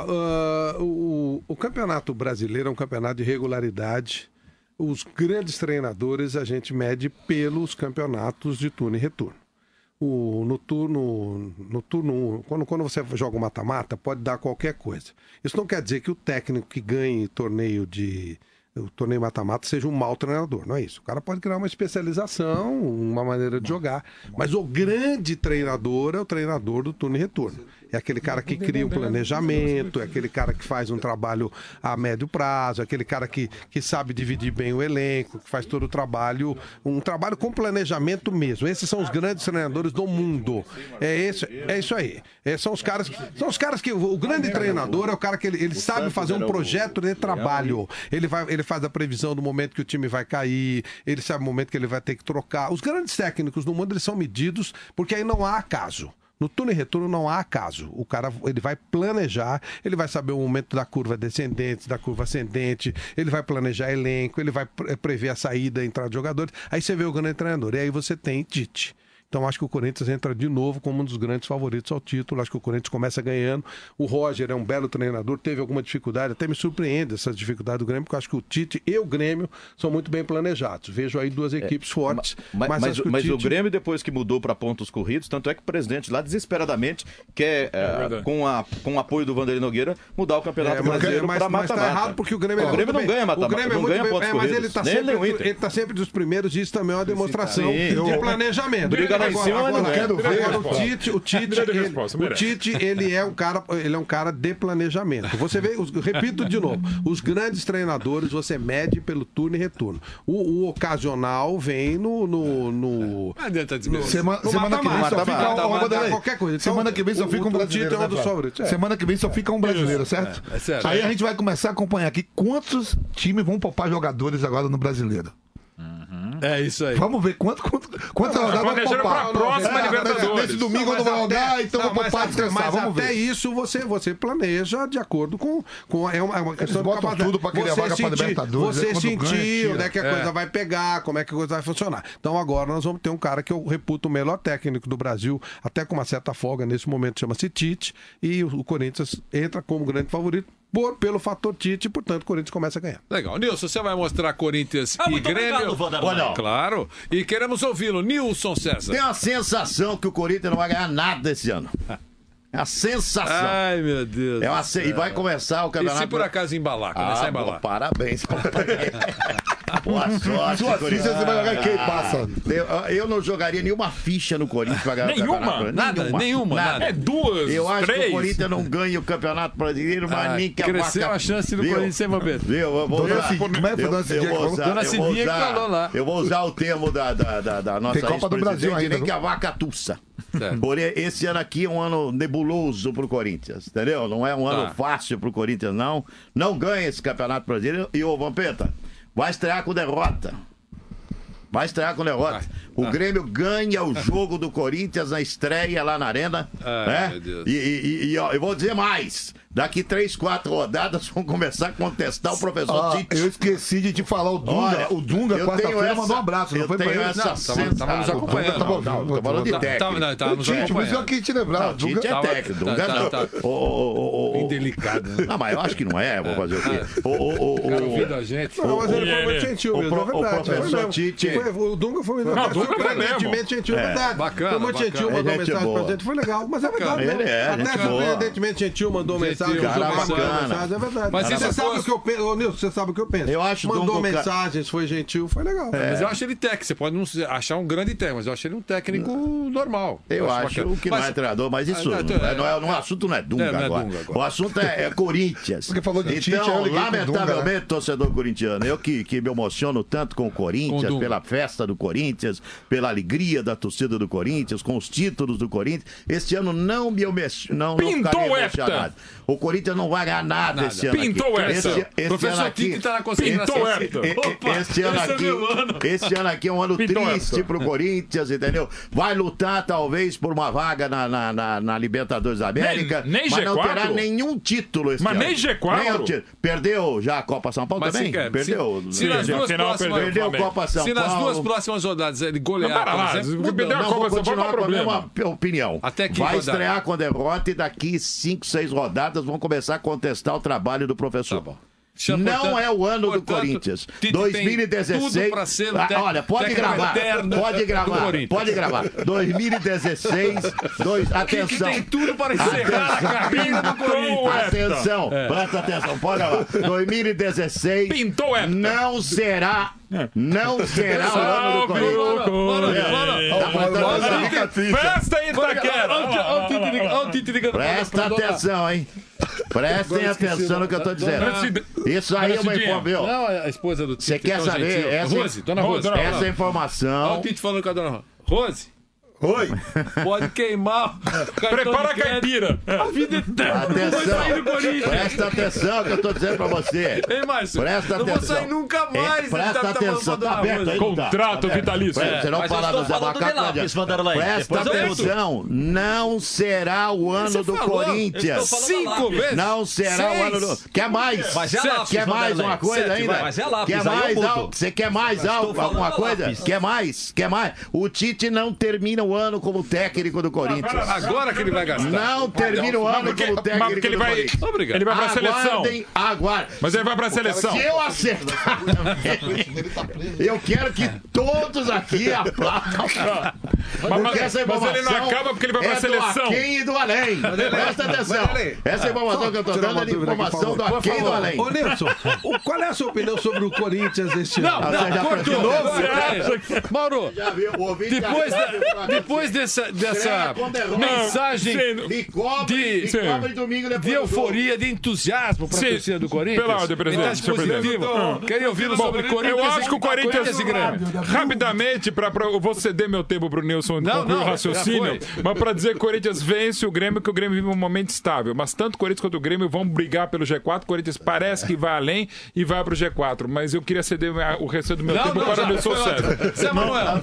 O Campeonato Brasileiro é um campeonato de regularidade. Os grandes treinadores a gente mede pelos campeonatos de turno e retorno. no turno 1, quando você joga o mata-mata, pode dar qualquer coisa. Isso não quer dizer que o técnico que ganhe o torneio mata-mata seja um mau treinador, não é isso. O cara pode criar uma especialização, uma maneira de jogar, mas o grande treinador é o treinador do turno e retorno. É aquele cara que cria um planejamento, é aquele cara que faz um trabalho a médio prazo, é aquele cara que sabe dividir bem o elenco, que faz todo o trabalho, um trabalho com planejamento mesmo. Esses são os grandes treinadores do mundo. É isso aí. São os caras que o grande treinador é o cara que ele sabe fazer um projeto de trabalho. Ele faz a previsão do momento que o time vai cair, ele sabe o momento que ele vai ter que trocar. Os grandes técnicos do mundo, eles são medidos, porque aí não há acaso. No turno e retorno não há acaso. O cara ele vai planejar, ele vai saber o momento da curva descendente, da curva ascendente, ele vai planejar elenco, ele vai prever a saída, a entrada de jogadores. Aí você vê o grande treinador. E aí você tem Tite. Então acho que o Corinthians entra de novo como um dos grandes favoritos ao título. Acho que o Corinthians começa ganhando. O Roger é um belo treinador, teve alguma dificuldade, até me surpreende essa dificuldade do Grêmio, porque eu acho que o Tite e o Grêmio são muito bem planejados. Vejo aí duas equipes fortes. Mas o Grêmio, depois que mudou para pontos corridos, tanto é que o presidente lá desesperadamente quer, com o apoio do Vanderlei Nogueira, mudar o Campeonato Brasileiro para mata-mata. Mas tá errado, porque o Grêmio não ganha mata-mata, não ganha pontos corridos. Mas ele tá sempre dos primeiros, e isso também é uma demonstração de planejamento. Agora o Tite, ele é um cara de planejamento. Você vê, repito de novo, os grandes treinadores você mede pelo turno e retorno. O ocasional vem semana que vem só fica qualquer coisa. Semana que vem só fica um brasileiro. Semana que vem só fica um brasileiro, certo? Aí a gente vai começar a acompanhar aqui quantos times vão poupar jogadores agora no brasileiro. É isso aí. Vamos ver quantas rodadas vão poupar. Próxima Libertadores. Nesse domingo eu não vou jogar, então vou poupar descansar. Mas até isso você planeja de acordo com é uma questão de capacidade. Tudo para querer a vaga para Libertadores. Você sentir onde é que a coisa vai pegar, como é que a coisa vai funcionar. Então agora nós vamos ter um cara que eu reputo o melhor técnico do Brasil, até com uma certa folga nesse momento, chama-se Tite, e o Corinthians entra como grande favorito pelo fator Tite, e portanto o Corinthians começa a ganhar. Legal. Nilson, você vai mostrar Corinthians e Grêmio? Olha, claro. E queremos ouvi-lo. Nilson César. Tem a sensação que o Corinthians não vai ganhar nada esse ano. É a sensação. Ai, meu Deus. E vai começar o campeonato. E se por acaso embalar, começar a embalar? Parabéns. Boa sorte. Sua ficha você vai jogar quem passa. Eu não jogaria nenhuma ficha no Corinthians para ganhar o campeonato. Nenhuma. É duas, eu acho três. Que o Corinthians não ganha o campeonato brasileiro, mas nem que a cresceu a chance do Corinthians ser bobeira. Eu vou usar o termo da nossa ex-presidente, nem que a vaca tussa. Porém, esse ano aqui é um ano nebuloso pro Corinthians, entendeu? Não é um ano fácil pro Corinthians, não. Não ganha esse campeonato brasileiro. E o Vampeta vai estrear com derrota. O Grêmio ganha o jogo do Corinthians na estreia lá na Arena. Né? Meu Deus. E eu vou dizer mais. Daqui 3, 4 rodadas vão começar a contestar o professor Tite. Eu esqueci de te falar, o Dunga quarta-feira mandou um abraço. Não foi pra ele? Tava nos acompanhando. Tô falando de técnico. Tava nos acompanhando. Por isso eu quis te lembrar. O Tite é técnico. Indelicado. Não, mas eu acho que não é. Vou fazer o quê? O cara ouvindo a gente. Não, mas ele foi muito gentil mesmo, é verdade. O professor Tite... O Dunga foi surpreendentemente gentil, é verdade. Bacana. Foi muito gentil, mandou mensagem pra gente. Foi legal, mas é verdade. Ele é, até surpreendentemente gentil, mandou mensagem. Cara bacana. É verdade. Mas você sabe o que eu penso, ô Nilson, você sabe o que eu penso. Eu acho mandou mensagens, foi gentil, foi legal. Mas eu acho ele técnico. Você pode não achar um grande técnico, mas eu acho ele um técnico normal. Eu acho que não é treinador, mas isso o assunto não é Dunga agora. O assunto é Corinthians. Porque falou de Tite, então, lamentavelmente, torcedor corintiano, eu que me emociono tanto com o Corinthians, pela festa do Corinthians, pela alegria da torcida do Corinthians, com os títulos do Corinthians, este ano não ficaria emocionado. O Corinthians não vai ganhar nada esse ano. Professor Tite tá na concentração. Esse ano aqui é um ano triste pro Corinthians, entendeu? Vai lutar talvez por uma vaga na Libertadores da América, nem mas G4? não terá nenhum título esse ano. Nem G4? Perdeu já a Copa São Paulo também? Perdeu. Perdeu a Copa São Paulo. Se nas duas próximas rodadas ele golear, por exemplo, não vou continuar com a mesma opinião. Vai estrear com derrota e daqui 5, 6 rodadas vão começar a contestar o trabalho do professor. Tá bom. não é o ano do Corinthians. 2016. Olha, pode gravar. Pode gravar. 2016. Atenção. Tem tudo para encerrar a carreira do Corinthians. Atenção, presta atenção. Pode gravar. 2016. Não será o ano do Corinthians. Festa aí, Itaquera. Olha o Tite ligando. Presta atenção, hein? Prestem atenção no que eu tô dizendo. Isso aí é uma informação. Não, a esposa do Tite. Você quer saber? Dona Rose. Essa informação. Olha o Tite falando com a dona Rose. Oi. Pode queimar. Prepara a caipira. A vida eterna. Atenção. Presta atenção que eu tô dizendo pra você. Ei, Márcio. Presta atenção. Não vou sair nunca mais. Presta atenção. Tá aberto aí. Contrato vitalício. Você não fala do Zé Macaco. Presta atenção. Não será o ano do Corinthians. 5 vezes. Não será o ano do... Quer mais? Quer mais uma coisa ainda? Quer mais algo? Você quer mais algo? Alguma coisa? Quer mais? O Tite não termina o ano como técnico do Corinthians. Agora que ele vai gastar. Não termina o ano como técnico do Corinthians. Obrigado. Ele vai pra seleção. Aguardem. Mas ele vai pra seleção. Se eu acertar, eu quero que todos aqui aplaudam. Porque essa informação mas ele não acaba porque ele vai pra seleção. Do aquém e do além. Presta atenção. Essa informação que eu tô dando é de informação do aquém e do além. Ô, Nilson, qual é a sua opinião sobre o Corinthians este ano? Mauro, depois dessa mensagem de euforia, de entusiasmo para a torcida do Corinthians, pela ordem, presidente, queria ouvi-lo sobre o Corinthians. Eu acho que o Corinthians, rapidamente, eu vou ceder meu tempo para o Nilson concluir o raciocínio, mas para dizer que o Corinthians vence o Grêmio, que o Grêmio vive um momento estável. Mas tanto o Corinthians quanto o Grêmio vão brigar pelo G4. O Corinthians parece que vai além e vai para o G4. Mas eu queria ceder o resto do meu tempo para o Nilson César. Zé Manuel.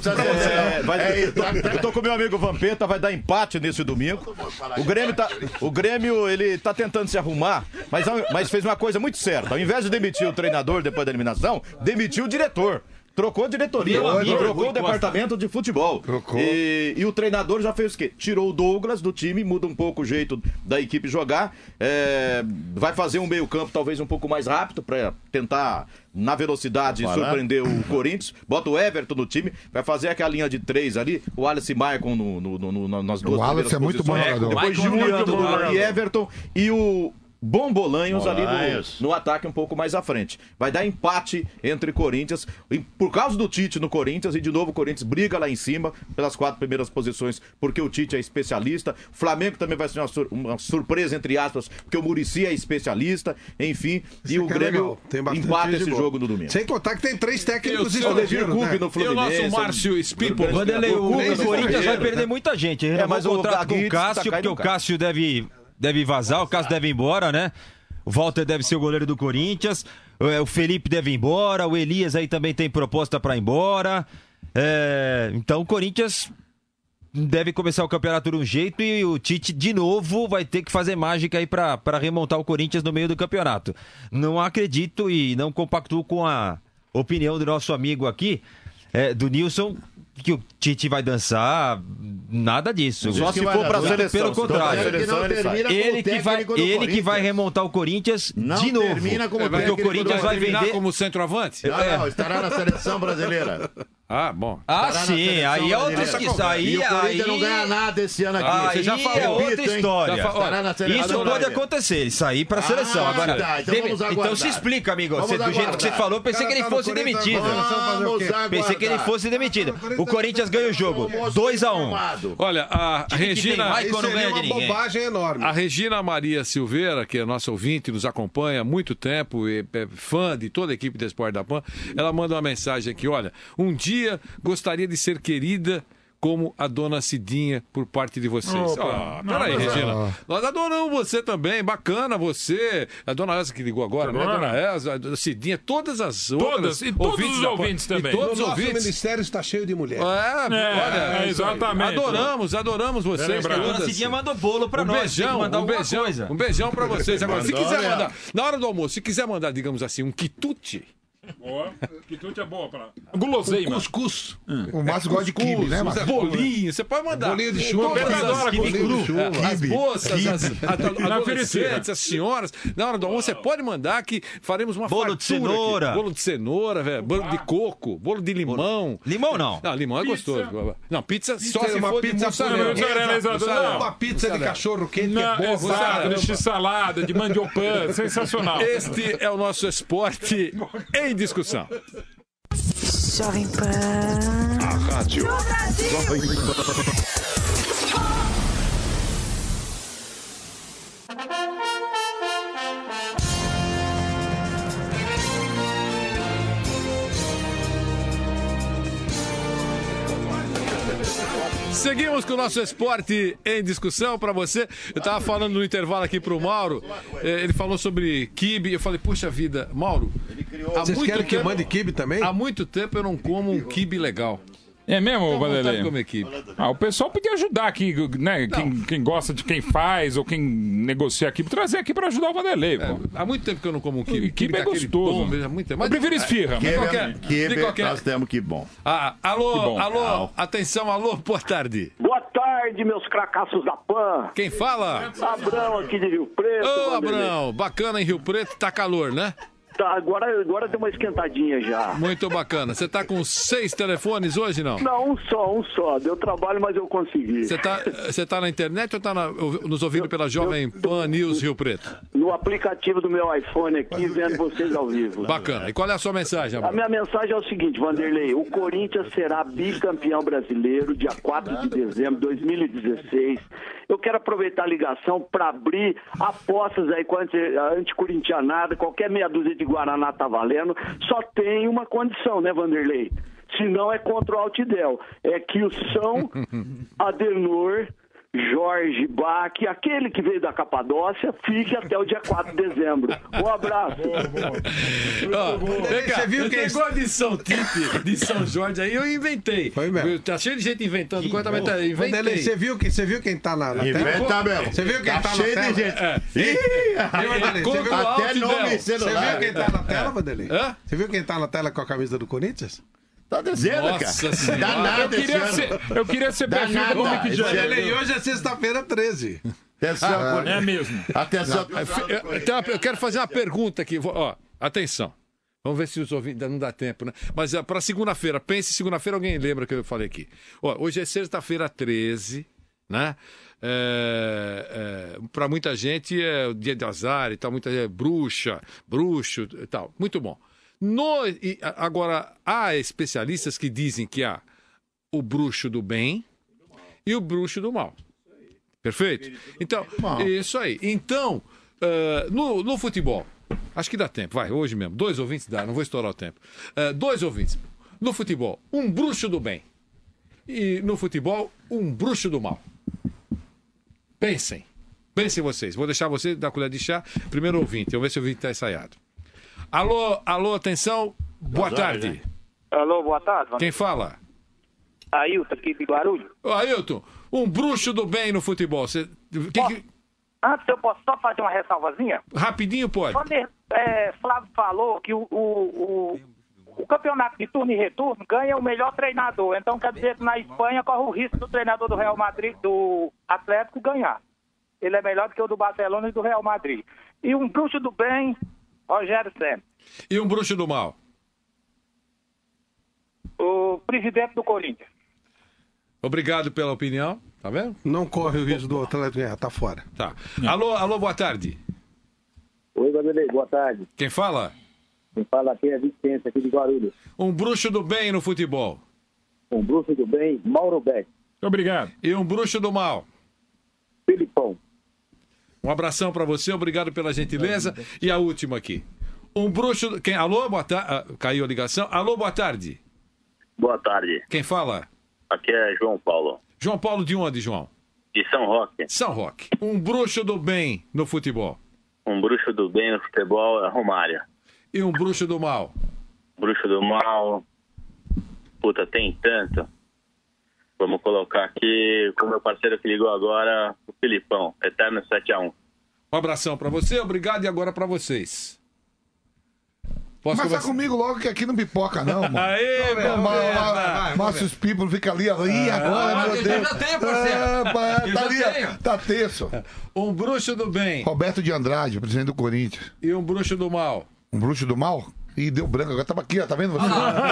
Eu tô com o meu amigo Vampeta, vai dar empate nesse domingo. O Grêmio ele tá tentando se arrumar, mas fez uma coisa muito certa. Ao invés de demitir o treinador depois da eliminação, demitiu o diretor. Trocou a diretoria, trocou o departamento de futebol. E o treinador já fez o quê? Tirou o Douglas do time, muda um pouco o jeito da equipe jogar. Vai fazer um meio-campo talvez um pouco mais rápido para tentar, na velocidade, surpreender o Corinthians. Bota o Everton no time, vai fazer aquela linha de 3 ali. O Wallace e Maicon nas duas primeiras posições. É muito bom jogador. Depois Juliano e Everton e o Bolanhos ali no ataque um pouco mais à frente. Vai dar empate entre Corinthians, por causa do Tite no Corinthians, e de novo o Corinthians briga lá em cima pelas 4 primeiras posições, porque o Tite é especialista. O Flamengo também vai ser uma surpresa, entre aspas, porque o Muricy é especialista, enfim, e o Grêmio empata esse jogo no domingo. Sem contar que tem 3 técnicos estrangeiros, né? No Fluminense, e o nosso Márcio Spipo. O Corinthians vai perder muita gente. Mas o contrato com o Cássio, porque o Cássio deve vazar, o Cássio deve ir embora, né? O Walter deve ser o goleiro do Corinthians, o Felipe deve ir embora, o Elias aí também tem proposta para ir embora. Então o Corinthians deve começar o campeonato de um jeito e o Tite de novo vai ter que fazer mágica aí para remontar o Corinthians no meio do campeonato. Não acredito e não compactuo com a opinião do nosso amigo aqui, do Nilson, que o Tite vai dançar, nada disso. Só se for pra seleção. Pelo contrário, ele que vai remontar o Corinthians de novo. Porque o Corinthians vai vender como centroavante. Não, estará na seleção brasileira. Bom. Sim, aí é outra história. E o Corinthians não ganha nada esse ano aqui. Você já falou. É outra história. Isso pode acontecer, ele sair pra seleção. Agora, então se explica, amigo. Do jeito que você falou, pensei que ele fosse demitido. Pensei que ele fosse demitido. O Corinthians ganha o jogo 2-1. Olha, a Regina... Seria uma bobagem enorme. A Regina Maria Silveira, que é nossa ouvinte, nos acompanha há muito tempo, é fã de toda a equipe do Esporte da PAN, ela manda uma mensagem aqui, olha, um dia gostaria de ser querida como a dona Cidinha por parte de vocês. Peraí, Regina. Nós adoramos você também, bacana você. A dona Elza que ligou agora, né? A dona Elza, a Cidinha, todas as outras. E todos os ouvintes também. O nosso ministério está cheio de mulheres. Olha, exatamente. Adoramos vocês. A dona Cidinha mandou bolo pra nós. Um beijão pra vocês. Agora, se quiser mandar, na hora do almoço, se quiser mandar, digamos assim, um quitute, Boa. Quitute é boa pra... Guloseima. Cuscuz. O Márcio gosta de quibe, né, Márcio? Bolinho, você pode mandar. Bolinho de chuva. As moças, as adolescentes, as senhoras, na hora do almoço, você pode mandar que faremos uma Bolo de cenoura. Aqui. Bolo de cenoura, velho. Bolo de coco, bolo de limão. Limão não. Não, limão é gostoso. Não, pizza só se uma for pizza de mussarela. Não. Uma pizza de cachorro quente Não, que é boa. exato, de x-salada, de mandiopã, sensacional. Este é o nosso esporte em discussão. Jovem Pan. A rádio. Jovem Seguimos com o nosso esporte em discussão para você. Eu estava falando no intervalo aqui pro Mauro. Ele falou sobre quibe. Eu falei, puxa vida, Mauro. Vocês querem que mande quibe também? Há muito tempo eu não como um quibe legal. É mesmo, Então, vontade de Vanderlei? comer quibe. O pessoal podia ajudar aqui, né? Quem gosta de quem faz ou quem negocia aqui, trazer aqui pra ajudar o Vanderlei. Pô. Há muito tempo que eu não como um quibe. Quibe é gostoso. Há muito tempo. Eu prefiro esfirra. Quibe, nós temos que bom. Alô, atenção, alô, boa tarde. Boa tarde, meus cracassos da PAN. Quem fala? Abrão aqui de Rio Preto. Ô, Abrão, bacana em Rio Preto, tá calor, né? Tá, agora deu uma esquentadinha já. Muito bacana. Você tá com 6 telefones hoje, não? Não, um só. Deu trabalho, mas eu consegui. Você tá na internet ou tá nos ouvindo pela Jovem Pan News Rio Preto? No aplicativo do meu iPhone aqui, vendo vocês ao vivo. Bacana. E qual é a sua mensagem, Abrão? A minha mensagem é o seguinte, Vanderlei. O Corinthians será bicampeão brasileiro dia 4 de dezembro de 2016. Eu quero aproveitar a ligação para abrir apostas aí com a anticorintianada. Qualquer meia dúzia de Guaraná tá valendo. Só tem uma condição, né, Vanderlei? Se não é contra o Altidel. É que o São Adenor Jorge Bach, aquele que veio da Capadócia, fique até o dia 4 de dezembro. Um abraço. Você viu que negócio de São Tipe, de São Jorge aí, eu inventei. Foi mesmo. Tá cheio de gente inventando coisa, mas inventei. Você viu quem tá na tela? Inventa mesmo. Você viu quem tá na cheio tela? de gente. Até nome celular. Você viu quem tá na tela, Vanderlei? Você viu quem tá na tela com a camisa do Corinthians? Tá dizendo, Nossa cara. Senhora. Danado Eu queria ser perfil do Mick Jagger. Vanderlei, hoje é sexta-feira 13. Atenção, é mesmo. Atenção. Então, eu quero fazer uma pergunta aqui. Ó, atenção. Vamos ver se os ouvintes não dá tempo, né? Mas para segunda-feira, pense segunda-feira, alguém lembra que eu falei aqui. Ó, hoje é sexta-feira 13, né? Para muita gente é o dia de azar e tal, muita gente é bruxo e tal. Muito bom. Agora, há especialistas que dizem que há o bruxo do bem e o bruxo do mal. Perfeito? Então, isso aí. Então, no futebol, acho que dá tempo, vai, hoje mesmo. 2 ouvintes dá, não vou estourar o tempo. 2 ouvintes. No futebol, um bruxo do bem. E no futebol, um bruxo do mal. Pensem vocês. Vou deixar você dar colher de chá. Primeiro ouvinte, vamos ver se o ouvinte está ensaiado. Alô, atenção, boa tarde. Alô, boa tarde. Quem fala? Ailton, aqui de Guarulhos. Ailton, um bruxo do bem no futebol. Antes eu posso só fazer uma ressalvazinha? Rapidinho pode. Quando Flávio falou que o campeonato de turno e retorno ganha o melhor treinador. Então quer dizer que na Espanha corre o risco do treinador do Real Madrid, do Atlético, ganhar. Ele é melhor do que o do Barcelona e do Real Madrid. E um bruxo do bem, Rogério Ceni. E um bruxo do mal? O presidente do Corinthians. Obrigado pela opinião. Tá vendo? Não corre o risco do Atlético ganhar, tá fora. Tá. Alô, boa tarde. Oi, Vanderlei, boa tarde. Quem fala? Quem fala aqui é Vicente, aqui de Guarulhos. Um bruxo do bem no futebol? Um bruxo do bem, Mauro Beck. Obrigado. E um bruxo do mal? Filipão. Um abração pra você, obrigado pela gentileza. E a última aqui. Um bruxo... Alô, boa tarde. Caiu a ligação. Alô, boa tarde. Boa tarde. Quem fala? Aqui é João Paulo. João Paulo de onde, João? De São Roque. São Roque. Um bruxo do bem no futebol? Um bruxo do bem no futebol é Romário. E um bruxo do mal? Bruxo do mal... Puta, tem tanto. Vamos colocar aqui com o meu parceiro que ligou agora, o Filipão, Eterno 7-1. Um abração pra você, obrigado, e agora pra vocês. Posso Começa começar? comigo logo que aqui não pipoca, não, mano. Aê, Márcio People fica ali, agora, meu Deus. Já tenho, parceiro. Tá tenso. Um bruxo do bem. Roberto de Andrade, presidente do Corinthians. E um bruxo do mal. Um bruxo do mal? Ih, deu branco, agora tava aqui, ó, tá vendo você?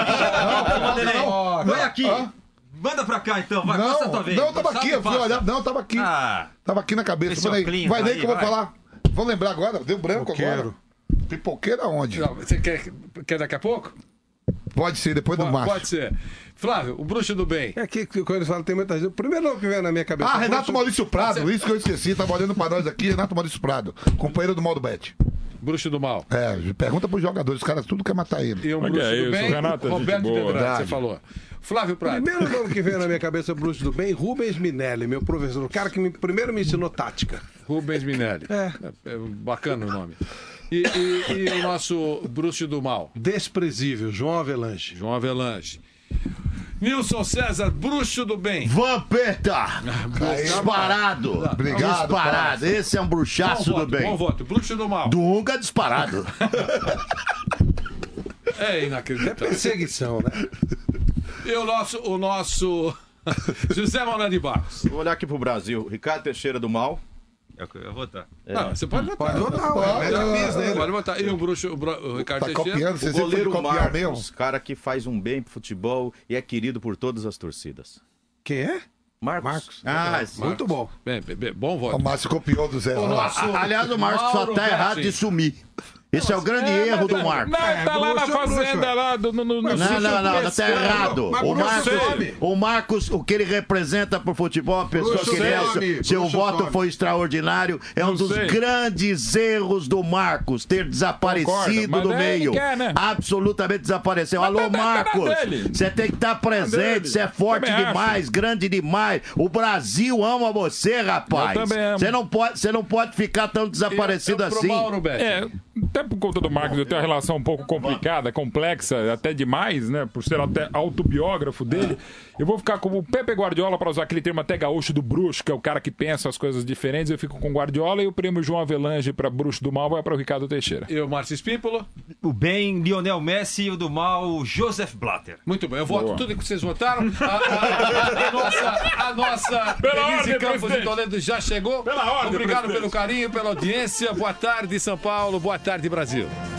Vai aqui. Manda pra cá então, vai, passa a tua vez. Não, tava aqui, eu fui olhar, não, tava aqui. Tava aqui na cabeça. Falei, vai daí que eu vou falar. Vou lembrar agora, deu branco agora. Pipoqueiro aonde? Não, você quer daqui a pouco? Pode ser, depois do macho. Pode ser. Flávio, o bruxo do bem. É que quando eles falam, tem muita gente. O primeiro nome que vem na minha cabeça. Renato Maurício Prado, isso que eu esqueci, tá olhando pra nós aqui, Renato Maurício Prado, companheiro do Maldo Bet. Bruxo do mal. Pergunta pros jogadores, os caras tudo quer matar ele. E um bruxo do bem, Roberto de Andrade, você falou. Flávio Prado. O primeiro nome que veio na minha cabeça, bruxo do bem, Rubens Minelli, meu professor. O cara que primeiro me ensinou tática. Rubens Minelli. É bacana o nome. E o nosso bruxo do mal? Desprezível, João Avelange. João Avelange. Nilson César, bruxo do bem. Vampeta! Disparado! Obrigado. Disparado. Esse é um bruxaço do bem. Bom voto. Bruxo do mal. Dunga disparado. É inacreditável. É perseguição, né? E o nosso José Manuel de Barros. Vou olhar aqui pro Brasil. Ricardo Teixeira do Mal. Eu vou votar. Não, você pode votar. Pode votar, Pode votar. E o bruxo, o Ricardo Tá Teixeira. copiando, você O sempre foi goleiro copiar mesmo. Marcos, cara que faz um bem pro futebol e é querido por todas as torcidas. Quem é? Marcos. Muito bom. Bem, bom voto. O Márcio copiou do Zé. Aliás, o Marcos só tá errado de sumir. Esse é o grande erro do Marcos. Não, tá lá na fazenda, lá no Não, tá errado. O Marcos, o que ele representa pro futebol, a pessoa que ele é, seu voto foi extraordinário, é um dos grandes erros do Marcos, ter desaparecido do meio. Absolutamente desapareceu. Alô, Marcos, você tem que estar presente, você é forte demais, grande demais. O Brasil ama você, rapaz. Você não pode ficar tão desaparecido assim. Até por conta do Marcos, eu tenho uma relação um pouco complicada, complexa, até demais, né? Por ser até autobiógrafo dele. Eu vou ficar como o Pepe Guardiola, para usar aquele termo até gaúcho do bruxo, que é o cara que pensa as coisas diferentes. Eu fico com Guardiola e o prêmio João Avelange para bruxo do mal vai para o Ricardo Teixeira. E o Márcio Espímpolo? O bem, Lionel Messi, e o do mal, Joseph Blatter. Muito bem, eu voto tudo que vocês votaram. A nossa Denise Campos de Toledo já chegou. Obrigado pelo carinho, pela audiência. Boa tarde, São Paulo. Boa tarde, Brasil.